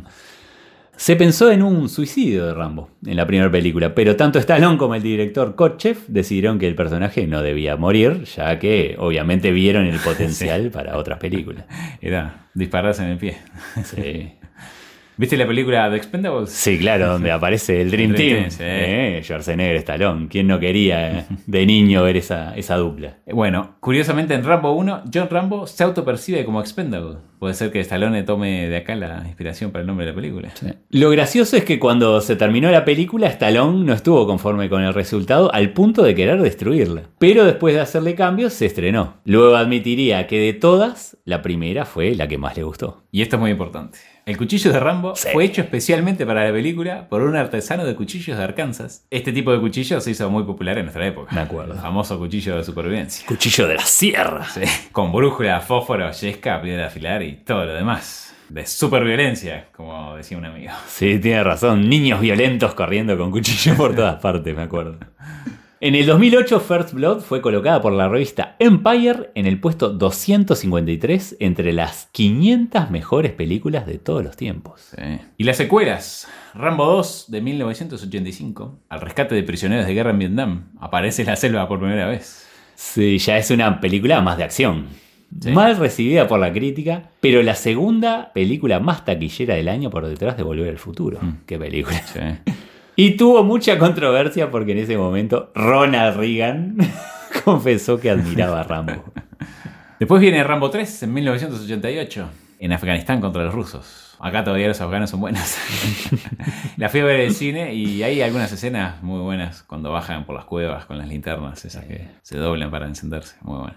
[SPEAKER 1] Se pensó en un suicidio de Rambo en la primera película, pero tanto Stallone como el director Kotcheff decidieron que el personaje no debía morir, ya que obviamente vieron el potencial sí. para otras películas.
[SPEAKER 2] Era dispararse en el pie.
[SPEAKER 1] Sí.
[SPEAKER 2] ¿Viste la película The Expendables?
[SPEAKER 1] Sí, claro, donde aparece el Dream, el Dream Team. Team sí. eh, Schwarzenegger, Stallone. ¿Quién no quería de niño ver esa, esa dupla?
[SPEAKER 2] Bueno, curiosamente en Rambo uno, John Rambo se autopercibe como Expendable. Puede ser que Stallone tome de acá la inspiración para el nombre de la película.
[SPEAKER 1] Sí. Lo gracioso es que cuando se terminó la película, Stallone no estuvo conforme con el resultado al punto de querer destruirla. Pero después de hacerle cambios, se estrenó. Luego admitiría que de todas, la primera fue la que más le gustó.
[SPEAKER 2] Y esto es muy importante. El cuchillo de Rambo sí. fue hecho especialmente para la película por un artesano de cuchillos de Arkansas. Este tipo de cuchillo se hizo muy popular en nuestra época.
[SPEAKER 1] Me acuerdo.
[SPEAKER 2] El famoso cuchillo de supervivencia.
[SPEAKER 1] Cuchillo de la sierra.
[SPEAKER 2] Sí. Con brújula, fósforo, yesca, piedra afilar y todo lo demás. De superviolencia, como decía un amigo.
[SPEAKER 1] Sí, tiene razón. Niños violentos corriendo con cuchillos por todas partes, me acuerdo. En el dos mil ocho, First Blood fue colocada por la revista Empire en el puesto doscientos cincuenta y tres entre las quinientas mejores películas de todos los tiempos.
[SPEAKER 2] Sí. Y las secuelas. Rambo dos de mil novecientos ochenta y cinco, al rescate de prisioneros de guerra en Vietnam. Aparece en la selva por primera vez.
[SPEAKER 1] Sí, ya es una película más de acción. ¿Sí? Mal recibida por la crítica, pero la segunda película más taquillera del año por detrás de Volver al Futuro. Mm. Qué película.
[SPEAKER 2] Sí.
[SPEAKER 1] Y tuvo mucha controversia porque en ese momento Ronald Reagan confesó que admiraba a Rambo.
[SPEAKER 2] Después viene Rambo tres en mil novecientos ochenta y ocho, en Afganistán contra los rusos. Acá todavía los afganos son buenos. La fui a ver en el cine y hay algunas escenas muy buenas cuando bajan por las cuevas con las linternas, esas que se doblan para encenderse. Muy buenas.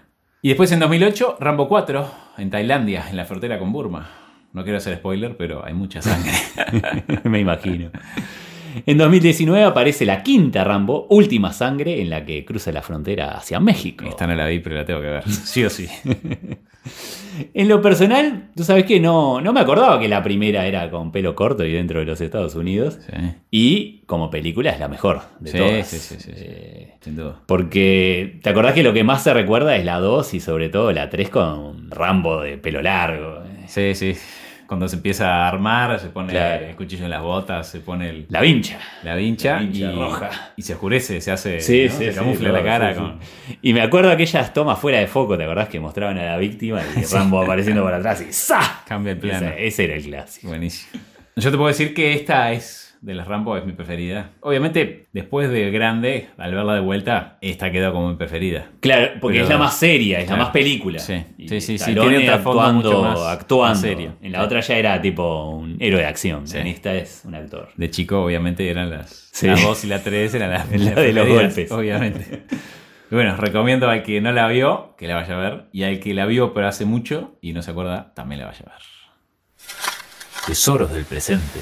[SPEAKER 2] Y después en dos mil ocho, Rambo cuatro, en Tailandia, en la frontera con Burma. No quiero hacer spoiler, pero hay mucha sangre.
[SPEAKER 1] Me imagino. En dos mil diecinueve aparece la quinta Rambo, Última Sangre, en la que cruza la frontera hacia México.
[SPEAKER 2] Esta no la vi, pero la tengo que ver. Sí o sí.
[SPEAKER 1] En lo personal, tú sabes que no, no me acordaba que la primera era con pelo corto y dentro de los Estados Unidos.
[SPEAKER 2] Sí.
[SPEAKER 1] Y como película es la mejor de
[SPEAKER 2] Sí,
[SPEAKER 1] todas.
[SPEAKER 2] sí, sí, sí, sí.
[SPEAKER 1] Eh,
[SPEAKER 2] Sin duda.
[SPEAKER 1] Porque te acordás que lo que más se recuerda es la dos y sobre todo la tres con Rambo de pelo largo.
[SPEAKER 2] Sí, sí. Cuando se empieza a armar, se pone
[SPEAKER 1] Claro.
[SPEAKER 2] el cuchillo en las botas, se pone el,
[SPEAKER 1] La vincha.
[SPEAKER 2] la vincha,
[SPEAKER 1] La vincha
[SPEAKER 2] y,
[SPEAKER 1] roja.
[SPEAKER 2] y se oscurece, se hace,
[SPEAKER 1] Sí,
[SPEAKER 2] ¿no?
[SPEAKER 1] sí,
[SPEAKER 2] se
[SPEAKER 1] sí,
[SPEAKER 2] camufla
[SPEAKER 1] todo,
[SPEAKER 2] la cara
[SPEAKER 1] sí,
[SPEAKER 2] con...
[SPEAKER 1] sí. Y me acuerdo aquellas tomas fuera de foco, ¿te acordás que mostraban a la víctima y Rambo apareciendo por atrás y ¡za!
[SPEAKER 2] Cambia el plano.
[SPEAKER 1] Ese, ese era el clásico.
[SPEAKER 2] Buenísimo. Yo te puedo decir que esta es, de las Rambo, es mi preferida. Obviamente, después de grande, al verla de vuelta, esta quedó como mi preferida.
[SPEAKER 1] Claro, porque
[SPEAKER 2] Pero-
[SPEAKER 1] es la más seria, es
[SPEAKER 2] claro.
[SPEAKER 1] la más película.
[SPEAKER 2] Sí,
[SPEAKER 1] Y
[SPEAKER 2] sí, sí, sí,
[SPEAKER 1] Stallone
[SPEAKER 2] tiene un trasfondo
[SPEAKER 1] actuando,
[SPEAKER 2] mucho más-
[SPEAKER 1] actuando.
[SPEAKER 2] más serio.
[SPEAKER 1] En la
[SPEAKER 2] Sí.
[SPEAKER 1] otra ya era tipo un héroe de acción.
[SPEAKER 2] Sí.
[SPEAKER 1] En esta es un actor.
[SPEAKER 2] De chico, obviamente, eran las
[SPEAKER 1] Sí.
[SPEAKER 2] la dos y la tres, eran las,
[SPEAKER 1] La
[SPEAKER 2] las
[SPEAKER 1] de los
[SPEAKER 2] preferidas,
[SPEAKER 1] golpes.
[SPEAKER 2] obviamente. Y bueno, recomiendo al que no la vio, que la vaya a ver. Y al que la vio, pero hace mucho y no se acuerda, también la vaya a ver.
[SPEAKER 3] Tesoros del presente.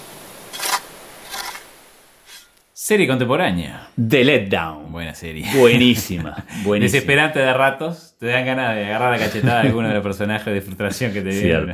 [SPEAKER 2] Serie contemporánea.
[SPEAKER 1] The Letdown.
[SPEAKER 2] Buena serie.
[SPEAKER 1] Buenísima. Buenísima.
[SPEAKER 2] Desesperante de ratos. Te dan ganas de agarrar la cachetada a alguno de los personajes de frustración que te dieron.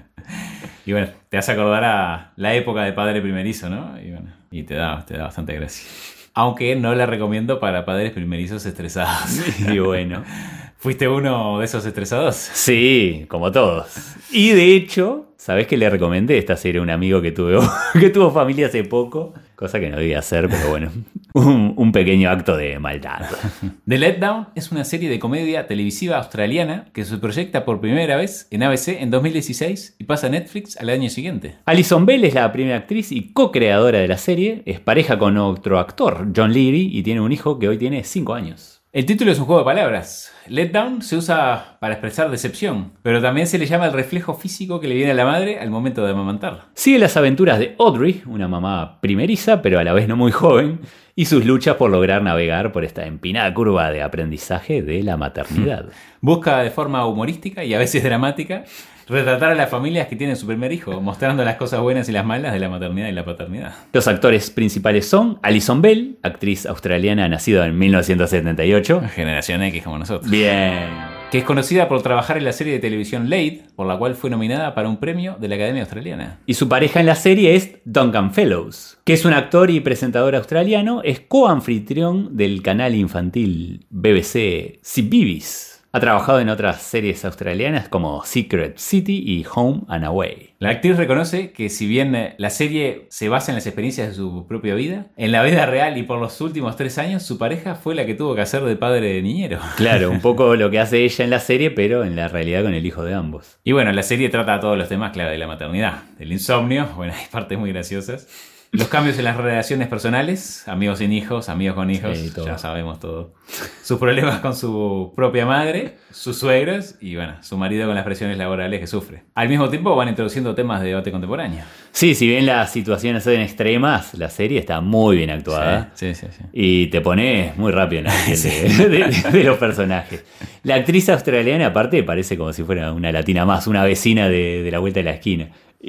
[SPEAKER 2] Y bueno, te vas a acordar a la época de padre primerizo, ¿no? Y bueno, y te da, te da bastante gracia. Aunque no la recomiendo para padres primerizos estresados.
[SPEAKER 1] Y bueno.
[SPEAKER 2] ¿Fuiste uno de esos estresados?
[SPEAKER 1] Sí, como todos. Y de hecho, ¿sabés que le recomendé esta serie a un amigo que tuvo, que tuvo familia hace poco? Cosa que no debía hacer, pero bueno. Un, un pequeño acto de maldad.
[SPEAKER 2] The Letdown es una serie de comedia televisiva australiana que se proyecta por primera vez en A B C en dos mil dieciséis y pasa a Netflix al año siguiente.
[SPEAKER 1] Alison Bell es la primera actriz y co-creadora de la serie. Es pareja con otro actor, John Leary, y tiene un hijo que hoy tiene cinco años.
[SPEAKER 2] El título es un juego de palabras. Letdown se usa para expresar decepción, pero también se le llama el reflejo físico que le viene a la madre al momento de amamantar.
[SPEAKER 1] Sigue las aventuras de Audrey, una mamá primeriza, pero a la vez no muy joven, y sus luchas por lograr navegar por esta empinada curva de aprendizaje de la maternidad.
[SPEAKER 2] Busca de forma humorística y a veces dramática retratar a las familias que tienen su primer hijo, mostrando las cosas buenas y las malas de la maternidad y la paternidad.
[SPEAKER 1] Los actores principales son Alison Bell, actriz australiana nacida en mil novecientos setenta y ocho.
[SPEAKER 2] Generación X como nosotros.
[SPEAKER 1] Bien.
[SPEAKER 2] Que es conocida por trabajar en la serie de televisión Late, por la cual fue nominada para un premio de la Academia Australiana.
[SPEAKER 1] Y su pareja en la serie es Duncan Fellows, que es un actor y presentador australiano, es coanfitrión del canal infantil B B C C B B S. Ha trabajado en otras series australianas como Secret City y Home and Away.
[SPEAKER 2] La actriz reconoce que si bien eh, la serie se basa en las experiencias de su propia vida, en la vida real y por los últimos tres años su pareja fue la que tuvo que hacer de padre de niñero.
[SPEAKER 1] Claro, un poco lo que hace ella en la serie, pero en la realidad con el hijo de ambos.
[SPEAKER 2] Y bueno, la serie trata todos los temas, claro, de la maternidad, del insomnio, bueno, hay partes muy graciosas. Los cambios en las relaciones personales, amigos sin hijos, amigos con hijos,
[SPEAKER 1] Sí, todo.
[SPEAKER 2] ya sabemos todo. Sus problemas con su propia madre, sus suegros y bueno, su marido con las presiones laborales que sufre. Al mismo tiempo van introduciendo temas de debate contemporáneo.
[SPEAKER 1] Sí, si bien las situaciones son extremas, la serie está muy bien actuada.
[SPEAKER 2] Sí, sí, sí. sí.
[SPEAKER 1] Y te pones muy rápido en la piel de, de- de los personajes. La actriz australiana, aparte, parece como si fuera una latina más, una vecina de, de la vuelta de la esquina.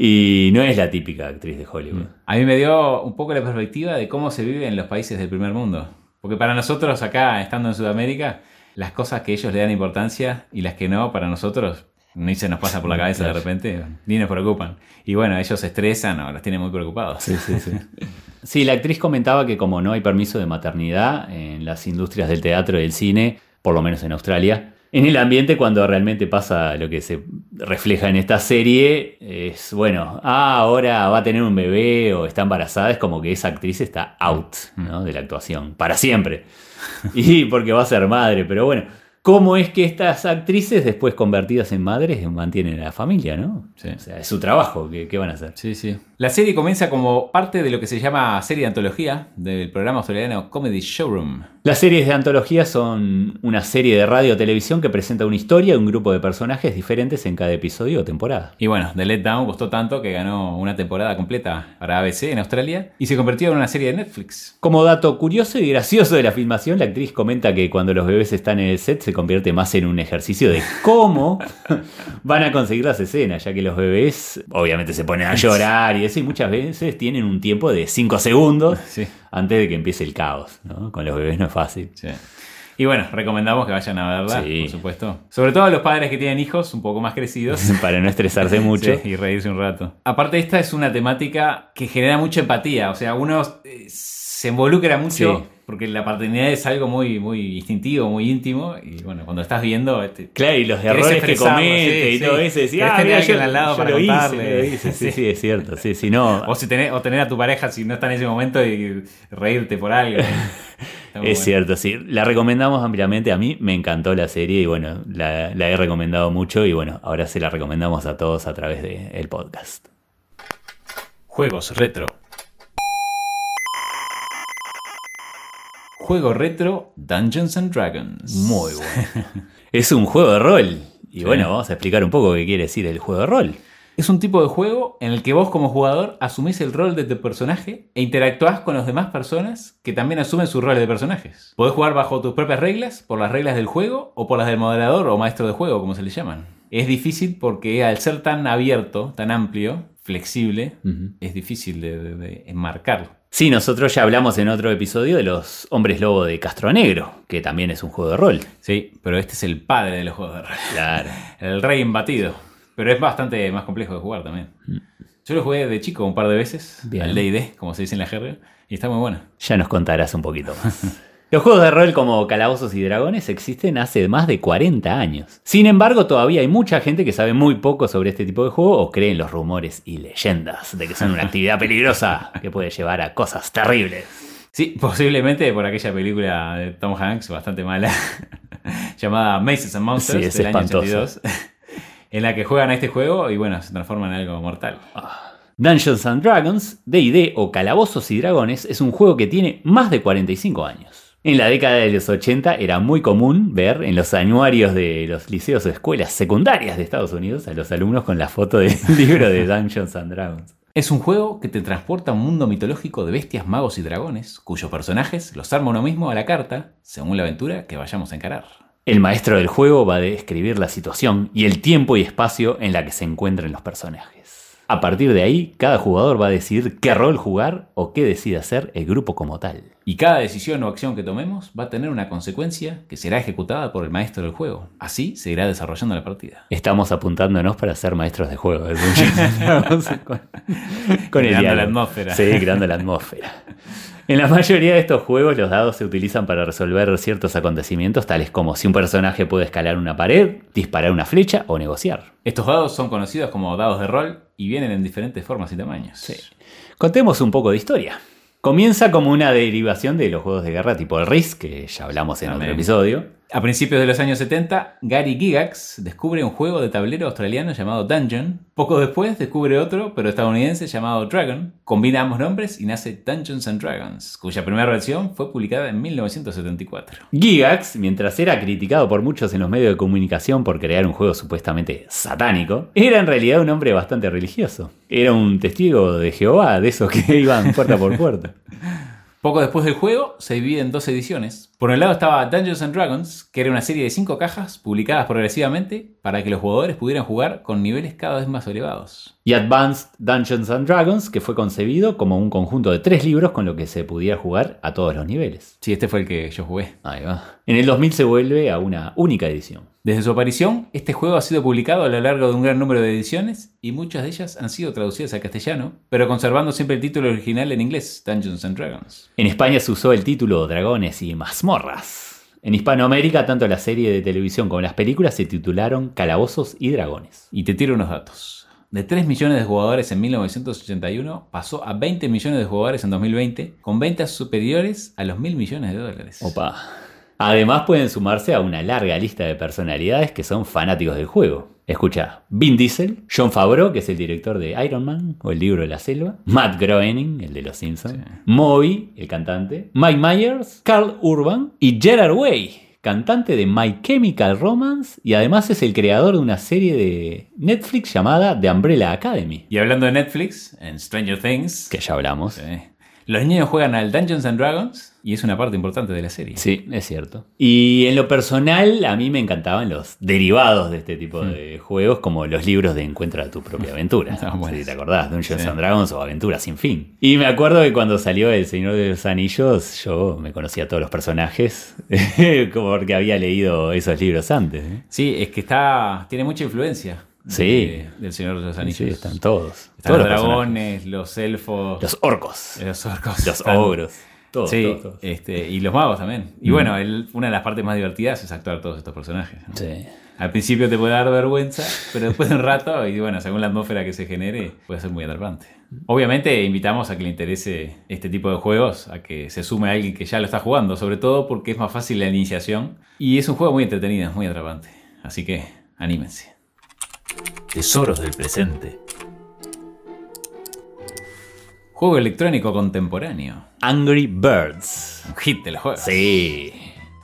[SPEAKER 1] Y no es la típica actriz de Hollywood.
[SPEAKER 2] A mí me dio un poco la perspectiva de cómo se vive en los países del primer mundo. Porque para nosotros acá, estando en Sudamérica, las cosas que ellos le dan importancia y las que no, para nosotros, ni se nos pasa por la cabeza de repente, ni nos preocupan. Y bueno, ellos se estresan o los tienen muy preocupados.
[SPEAKER 1] Sí, sí, sí. Sí, la actriz comentaba que como no hay permiso de maternidad en las industrias del teatro y del cine, por lo menos en Australia, en el ambiente cuando realmente pasa lo que se refleja en esta serie es, bueno, ah, ahora va a tener un bebé o está embarazada, es como que esa actriz está out, ¿no?, de la actuación, para siempre. Y porque va a ser madre, pero bueno, ¿cómo es que estas actrices después convertidas en madres mantienen a la familia, no?
[SPEAKER 2] Sí.
[SPEAKER 1] O sea, es su trabajo, ¿qué, qué van a hacer?
[SPEAKER 2] Sí, sí. La serie comienza como parte de lo que se llama serie de antología del programa australiano Comedy Showroom.
[SPEAKER 1] Las series de antología son una serie de radio o televisión que presenta una historia y un grupo de personajes diferentes en cada episodio o temporada.
[SPEAKER 2] Y bueno, The Let Down gustó tanto que ganó una temporada completa para A B C en Australia y se convirtió en una serie de Netflix.
[SPEAKER 1] Como dato curioso y gracioso de la filmación, la actriz comenta que cuando los bebés están en el set se convierte más en un ejercicio de cómo van a conseguir las escenas, ya que los bebés obviamente se ponen a llorar y eso, y muchas veces tienen un tiempo de cinco segundos
[SPEAKER 2] Sí.
[SPEAKER 1] antes de que empiece el caos, ¿no? Con los bebés no es fácil.
[SPEAKER 2] Sí. Y bueno, recomendamos que vayan a verla,
[SPEAKER 1] Sí.
[SPEAKER 2] por supuesto. Sobre todo a los padres que tienen hijos un poco más crecidos.
[SPEAKER 1] Para no estresarse mucho.
[SPEAKER 2] Sí, y reírse un rato. Aparte, esta es una temática que genera mucha empatía. O sea, uno eh, se involucra mucho
[SPEAKER 1] Sí.
[SPEAKER 2] porque la paternidad es algo muy, muy instintivo, muy íntimo. Y bueno, cuando estás viendo... Este,
[SPEAKER 1] Claro, y los
[SPEAKER 2] querés
[SPEAKER 1] errores que
[SPEAKER 2] expresarlo,
[SPEAKER 1] comete
[SPEAKER 2] sí,
[SPEAKER 1] y
[SPEAKER 2] sí.
[SPEAKER 1] todo eso. Decís,
[SPEAKER 2] Querés
[SPEAKER 1] ah,
[SPEAKER 2] tener
[SPEAKER 1] mira,
[SPEAKER 2] a alguien
[SPEAKER 1] yo,
[SPEAKER 2] al lado
[SPEAKER 1] yo
[SPEAKER 2] para
[SPEAKER 1] lo hice,
[SPEAKER 2] contarle.
[SPEAKER 1] lo hice. Sí, sí, es cierto. Sí, si no,
[SPEAKER 2] o, si tener, o tener a tu pareja si no está en ese momento y reírte por algo. Está muy
[SPEAKER 1] es
[SPEAKER 2] bueno.
[SPEAKER 1] cierto, sí. La recomendamos ampliamente. A mí me encantó la serie y bueno, la, la he recomendado mucho y bueno, ahora se la recomendamos a todos a través del podcast.
[SPEAKER 3] Juegos retro.
[SPEAKER 2] Juego retro Dungeons and Dragons.
[SPEAKER 1] Muy bueno. Es un juego de rol. Y
[SPEAKER 2] Sí.
[SPEAKER 1] bueno, vamos a explicar un poco qué quiere decir el juego de rol.
[SPEAKER 2] Es un tipo de juego en el que vos como jugador asumís el rol de tu personaje e interactuás con las demás personas que también asumen sus roles de personajes. Podés jugar bajo tus propias reglas, por las reglas del juego o por las del moderador o maestro de juego, como se le llaman. Es difícil porque al ser tan abierto, tan amplio, flexible,
[SPEAKER 1] Ujú.
[SPEAKER 2] es difícil de, de- de enmarcarlo.
[SPEAKER 1] Sí, nosotros ya hablamos en otro episodio de los Hombres Lobo de Castro Negro, que también es un juego de rol.
[SPEAKER 2] Sí, pero este es el padre de los juegos de rol.
[SPEAKER 1] Claro.
[SPEAKER 2] El rey imbatido. Pero es bastante más complejo de jugar también. Yo lo jugué de chico un par de veces,
[SPEAKER 1] Bien.
[SPEAKER 2] al D y D, como se dice en la jerga, y está muy bueno.
[SPEAKER 1] Ya nos contarás un poquito más. Los juegos de rol como Calabozos y Dragones existen hace más de cuarenta años. Sin embargo, todavía hay mucha gente que sabe muy poco sobre este tipo de juego o cree en los rumores y leyendas de que son una actividad peligrosa que puede llevar a cosas terribles.
[SPEAKER 2] Sí, posiblemente por aquella película de Tom Hanks, bastante mala, llamada Mazes and Monsters,
[SPEAKER 1] Sí, es
[SPEAKER 2] del año
[SPEAKER 1] espantoso.
[SPEAKER 2] ochenta y dos, en la que juegan a este juego y bueno, se transforman en algo mortal.
[SPEAKER 1] Dungeons and Dragons, D y D o Calabozos y Dragones es un juego que tiene más de cuarenta y cinco años. En la década de los ochenta era muy común ver en los anuarios de los liceos o escuelas secundarias de Estados Unidos a los alumnos con la foto del libro de Dungeons and Dragons.
[SPEAKER 2] Es un juego que te transporta a un mundo mitológico de bestias, magos y dragones, cuyos personajes los arma uno mismo a la carta, según la aventura que vayamos a encarar.
[SPEAKER 1] El maestro del juego va a describir la situación y el tiempo y espacio en la que se encuentran los personajes. A partir de ahí, cada jugador va a decidir qué rol jugar o qué decide hacer el grupo como tal.
[SPEAKER 2] Y cada decisión o acción que tomemos va a tener una consecuencia que será ejecutada por el maestro del juego. Así se irá desarrollando la partida.
[SPEAKER 1] Estamos apuntándonos para ser maestros de juego. de Dungeons and Dragons con, con el
[SPEAKER 2] Creando
[SPEAKER 1] diálogo.
[SPEAKER 2] la atmósfera.
[SPEAKER 1] Sí, creando la atmósfera. En la mayoría de estos juegos los dados se utilizan para resolver ciertos acontecimientos tales como si un personaje puede escalar una pared, disparar una flecha o negociar.
[SPEAKER 2] Estos dados son conocidos como dados de rol y vienen en diferentes formas y tamaños.
[SPEAKER 1] Sí. Contemos un poco de historia. Comienza como una derivación de los juegos de guerra tipo el Risk, que ya hablamos en
[SPEAKER 2] Amén.
[SPEAKER 1] otro episodio.
[SPEAKER 2] A principios de los años setenta, Gary Gygax descubre un juego de tablero australiano llamado Dungeon. Poco después descubre otro, pero estadounidense, llamado Dragon. Combina ambos nombres y nace Dungeons and Dragons, cuya primera versión fue publicada en mil novecientos setenta y cuatro.
[SPEAKER 1] Gygax, mientras era criticado por muchos en los medios de comunicación por crear un juego supuestamente satánico, era en realidad un hombre bastante religioso. Era un testigo de Jehová, de esos que iban puerta por puerta.
[SPEAKER 2] Poco después del juego se divide en dos ediciones. Por un lado estaba Dungeons and Dragons, que era una serie de cinco cajas publicadas progresivamente para que los jugadores pudieran jugar con niveles cada vez más elevados.
[SPEAKER 1] Y Advanced Dungeons and Dragons, que fue concebido como un conjunto de tres libros con lo que se pudiera jugar a todos los niveles.
[SPEAKER 2] Sí, este fue el que yo jugué.
[SPEAKER 1] Ahí va. En el dos mil se vuelve a una única edición.
[SPEAKER 2] Desde su aparición, este juego ha sido publicado a lo largo de un gran número de ediciones y muchas de ellas han sido traducidas al castellano, pero conservando siempre el título original en inglés, Dungeons and Dragons.
[SPEAKER 1] En España se usó el título Dragones y Mazmorras. En Hispanoamérica, tanto la serie de televisión como las películas se titularon Calabozos y Dragones.
[SPEAKER 2] Y te tiro unos datos. De tres millones de jugadores en mil novecientos ochenta y uno pasó a veinte millones de jugadores en dos mil veinte, con ventas superiores a los mil millones de dólares.
[SPEAKER 1] Opa. Además pueden sumarse a una larga lista de personalidades que son fanáticos del juego. Escucha, Vin Diesel, Jon Favreau, que es el director de Iron Man o El libro de la selva, Matt Groening, el de Los Simpsons, sí. Moby, el cantante, Mike Myers, Carl Urban y Gerard Way, cantante de My Chemical Romance, y además es el creador de una serie de Netflix llamada The Umbrella Academy.
[SPEAKER 2] Y hablando de Netflix, en Stranger Things,
[SPEAKER 1] que ya hablamos,
[SPEAKER 2] sí, los niños juegan al Dungeons and Dragons y es una parte importante de la serie.
[SPEAKER 1] Sí, es cierto. Y en lo personal, a mí me encantaban los derivados de este tipo mm. de juegos, como los libros de Encuentra tu propia aventura. No, bueno, si te acordás, Dungeons sí. and Dragons o Aventuras sin fin. Y me acuerdo que cuando salió El Señor de los Anillos, yo me conocía a todos los personajes, porque había leído esos libros antes. ¿eh?
[SPEAKER 2] Sí, es que está tiene mucha influencia.
[SPEAKER 1] Sí.
[SPEAKER 2] De, del Señor de los Anillos.
[SPEAKER 1] Sí, están todos.
[SPEAKER 2] Están
[SPEAKER 1] todos
[SPEAKER 2] los dragones, los elfos.
[SPEAKER 1] Los orcos.
[SPEAKER 2] Los orcos.
[SPEAKER 1] Los ogros. Todos,
[SPEAKER 2] sí,
[SPEAKER 1] todos, todos.
[SPEAKER 2] Este, y los magos también. Y mm. bueno, el, una de las partes más divertidas es actuar todos estos personajes, ¿no?
[SPEAKER 1] Sí.
[SPEAKER 2] Al principio te puede dar vergüenza, pero después de un rato, y bueno, según la atmósfera que se genere, puede ser muy atrapante. Obviamente invitamos a que le interese este tipo de juegos, a que se sume a alguien que ya lo está jugando, sobre todo porque es más fácil la iniciación. Y es un juego muy entretenido, muy atrapante. Así que, anímense.
[SPEAKER 3] Tesoros del presente.
[SPEAKER 2] Juego electrónico contemporáneo.
[SPEAKER 1] Angry Birds.
[SPEAKER 2] Un hit de los juegos.
[SPEAKER 1] Sí.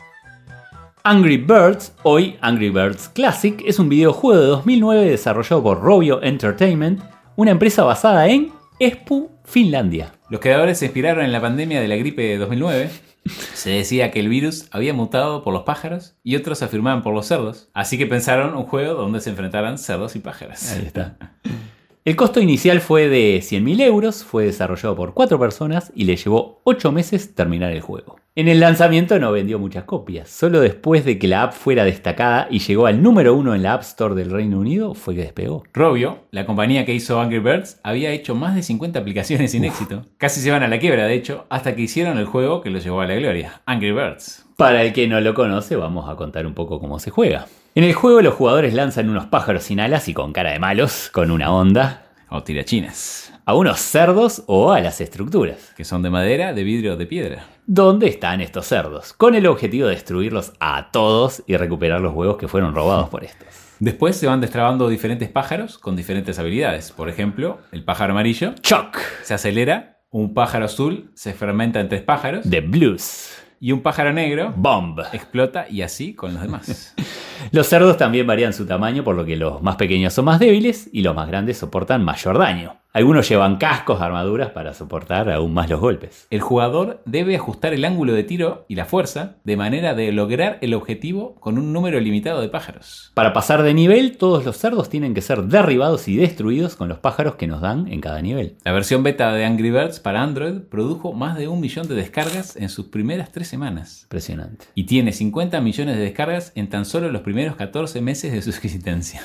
[SPEAKER 1] Angry Birds, hoy Angry Birds Classic, es un videojuego de dos mil nueve desarrollado por Rovio Entertainment, una empresa basada en Espoo, Finlandia.
[SPEAKER 2] Los creadores se inspiraron en la pandemia de la gripe de dos mil nueve. Se decía que el virus había mutado por los pájaros y otros afirmaban por los cerdos. Así que pensaron un juego donde se enfrentaran cerdos y pájaros.
[SPEAKER 1] Ahí está. El costo inicial fue de cien mil euros, fue desarrollado por cuatro personas y le llevó ocho meses terminar el juego. En el lanzamiento no vendió muchas copias, solo después de que la app fuera destacada y llegó al número uno en la App Store del Reino Unido fue que despegó.
[SPEAKER 2] Rovio, la compañía que hizo Angry Birds, había hecho más de cincuenta aplicaciones sin Uf. éxito. Casi se van a la quiebra, de hecho, hasta que hicieron el juego que los llevó a la gloria, Angry Birds.
[SPEAKER 1] Para el que no lo conoce, vamos a contar un poco cómo se juega. En el juego los jugadores lanzan unos pájaros sin alas y con cara de malos, con una onda.
[SPEAKER 2] O tirachinas.
[SPEAKER 1] A unos cerdos o a las estructuras.
[SPEAKER 2] Que son de madera, de vidrio o de piedra.
[SPEAKER 1] ¿Dónde están estos cerdos? Con el objetivo de destruirlos a todos y recuperar los huevos que fueron robados por estos.
[SPEAKER 2] Después se van destrabando diferentes pájaros con diferentes habilidades. Por ejemplo, el pájaro amarillo.
[SPEAKER 1] Choc.
[SPEAKER 2] Se acelera. Un pájaro azul se fermenta en tres pájaros.
[SPEAKER 1] The Blues.
[SPEAKER 2] Y un pájaro negro.
[SPEAKER 1] Bomb.
[SPEAKER 2] Explota y así con los demás.
[SPEAKER 1] Los cerdos también varían su tamaño, por lo que los más pequeños son más débiles y los más grandes soportan mayor daño. Algunos llevan cascos, armaduras para soportar aún más los golpes.
[SPEAKER 2] El jugador debe ajustar el ángulo de tiro y la fuerza de manera de lograr el objetivo con un número limitado de pájaros.
[SPEAKER 1] Para pasar de nivel, todos los cerdos tienen que ser derribados y destruidos con los pájaros que nos dan en cada nivel.
[SPEAKER 2] La versión beta de Angry Birds para Android produjo más de un millón de descargas en sus primeras tres semanas.
[SPEAKER 1] Impresionante.
[SPEAKER 2] Y tiene cincuenta millones de descargas en tan solo los primeros catorce meses de su existencia.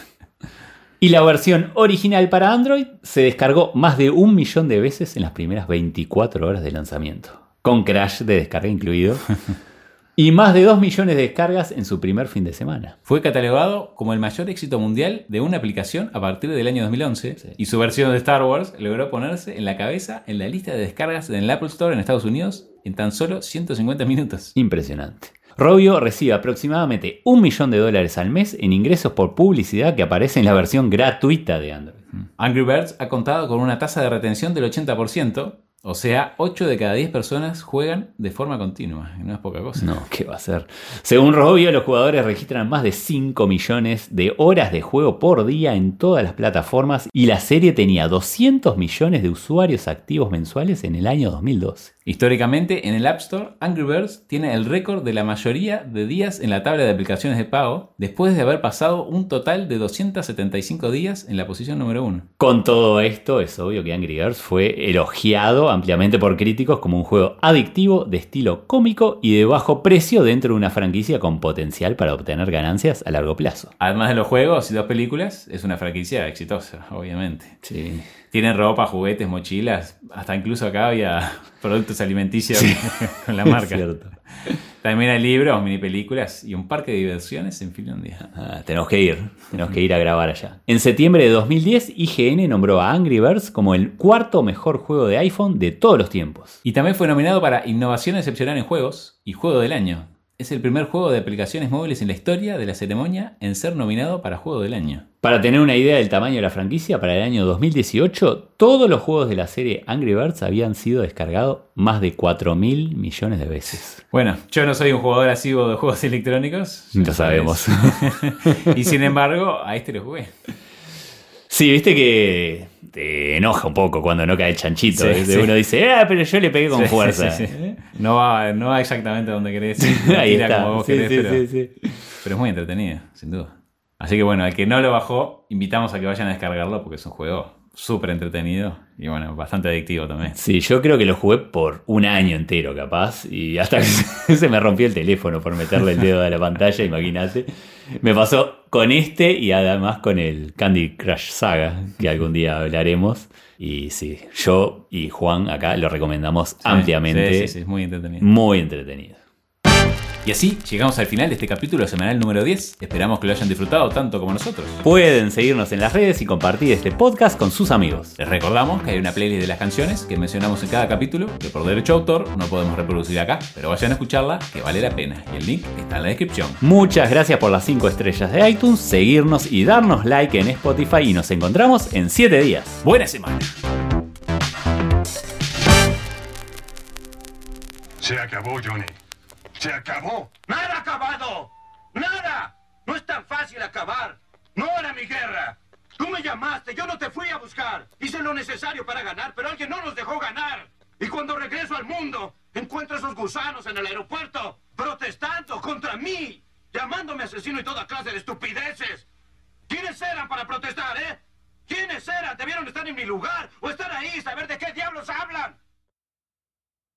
[SPEAKER 1] Y la versión original para Android se descargó más de un millón de veces en las primeras veinticuatro horas de lanzamiento, con crash de descarga incluido, y más de dos millones de descargas en su primer fin de semana.
[SPEAKER 2] Fue catalogado como el mayor éxito mundial de una aplicación a partir del año dos mil once, sí. Y su versión de Star Wars logró ponerse en la cabeza en la lista de descargas en el Apple Store en Estados Unidos en tan solo ciento cincuenta minutos.
[SPEAKER 1] Impresionante. Rovio recibe aproximadamente un millón de dólares al mes en ingresos por publicidad que aparece en la versión gratuita de Android.
[SPEAKER 2] Angry Birds ha contado con una tasa de retención del ochenta por ciento, o sea, ocho de cada diez personas juegan de forma continua. No es poca cosa.
[SPEAKER 1] No, ¿qué va a ser? Según Rovio, los jugadores registran más de cinco millones de horas de juego por día en todas las plataformas y la serie tenía doscientos millones de usuarios activos mensuales en el año dos mil doce.
[SPEAKER 2] Históricamente, en el App Store, Angry Birds tiene el récord de la mayoría de días en la tabla de aplicaciones de pago, después de haber pasado un total de doscientos setenta y cinco días en la posición número uno.
[SPEAKER 1] Con todo esto, es obvio que Angry Birds fue elogiado ampliamente por críticos como un juego adictivo, de estilo cómico y de bajo precio dentro de una franquicia con potencial para obtener ganancias a largo plazo.
[SPEAKER 2] Además de los juegos y dos películas, es una franquicia exitosa, obviamente.
[SPEAKER 1] Sí.
[SPEAKER 2] Tienen ropa, juguetes, mochilas, hasta incluso acá había productos alimenticios sí. con la marca.
[SPEAKER 1] Es cierto.
[SPEAKER 2] También hay libros, mini películas y un parque de diversiones en Finlandia.
[SPEAKER 1] Ah, tenemos que ir, tenemos que ir a grabar allá. En septiembre de dos mil diez, I G N nombró a Angry Birds como el cuarto mejor juego de iPhone de todos los tiempos.
[SPEAKER 2] Y también fue nominado para Innovación Excepcional en Juegos y Juego del Año. Es el primer juego de aplicaciones móviles en la historia de la ceremonia en ser nominado para Juego del Año.
[SPEAKER 1] Para tener una idea del tamaño de la franquicia, para el año dos mil dieciocho, todos los juegos de la serie Angry Birds habían sido descargados más de cuatro mil millones de veces.
[SPEAKER 2] Bueno, yo no soy un jugador asiduo de juegos electrónicos.
[SPEAKER 1] Lo sabemos.
[SPEAKER 2] Y sin embargo, a este lo jugué.
[SPEAKER 1] Sí, viste que te enoja un poco cuando no cae el chanchito.
[SPEAKER 2] Sí,
[SPEAKER 1] ¿eh?
[SPEAKER 2] sí.
[SPEAKER 1] Uno dice, ah, pero yo le pegué con
[SPEAKER 2] Sí,
[SPEAKER 1] fuerza.
[SPEAKER 2] sí, sí, sí. No, va, no va exactamente a donde querés. No
[SPEAKER 1] Ahí
[SPEAKER 2] tira
[SPEAKER 1] está.
[SPEAKER 2] como vos
[SPEAKER 1] Sí,
[SPEAKER 2] querés,
[SPEAKER 1] sí,
[SPEAKER 2] pero,
[SPEAKER 1] sí, sí.
[SPEAKER 2] pero es muy entretenido, sin duda. Así que bueno, al que no lo bajó, invitamos a que vayan a descargarlo porque es un juego súper entretenido y bueno, bastante adictivo también.
[SPEAKER 1] Sí, yo creo que lo jugué por un año entero capaz y hasta que se me rompió el teléfono por meterle el dedo a la pantalla, imagínate. Me pasó con este y además con el Candy Crush Saga, que algún día hablaremos. Y sí, yo y Juan acá lo recomendamos
[SPEAKER 2] Sí,
[SPEAKER 1] ampliamente.
[SPEAKER 2] Sí, sí, sí, es muy entretenido.
[SPEAKER 1] Muy entretenido.
[SPEAKER 2] Y así llegamos al final de este capítulo semanal número diez. Esperamos que lo hayan disfrutado tanto como nosotros.
[SPEAKER 1] Pueden seguirnos en las redes y compartir este podcast con sus amigos.
[SPEAKER 2] Les recordamos que hay una playlist de las canciones que mencionamos en cada capítulo, que por derecho de autor no podemos reproducir acá, pero vayan a escucharla, que vale la pena. Y el link está en la descripción.
[SPEAKER 1] Muchas gracias por las cinco estrellas de iTunes, seguirnos y darnos like en Spotify y nos encontramos en siete días.
[SPEAKER 2] ¡Buena semana!
[SPEAKER 4] Se acabó, Johnny. Se acabó.
[SPEAKER 5] ¡Nada acabado! ¡Nada! No es tan fácil acabar. No era mi guerra. Tú me llamaste, yo no te fui a buscar. Hice lo necesario para ganar, pero alguien no nos dejó ganar. Y cuando regreso al mundo, encuentro a esos gusanos en el aeropuerto protestando contra mí, llamándome asesino y toda clase de estupideces. ¿Quiénes eran para protestar, eh? ¿Quiénes eran? Debieron estar en mi lugar o estar ahí y saber de qué diablos hablan.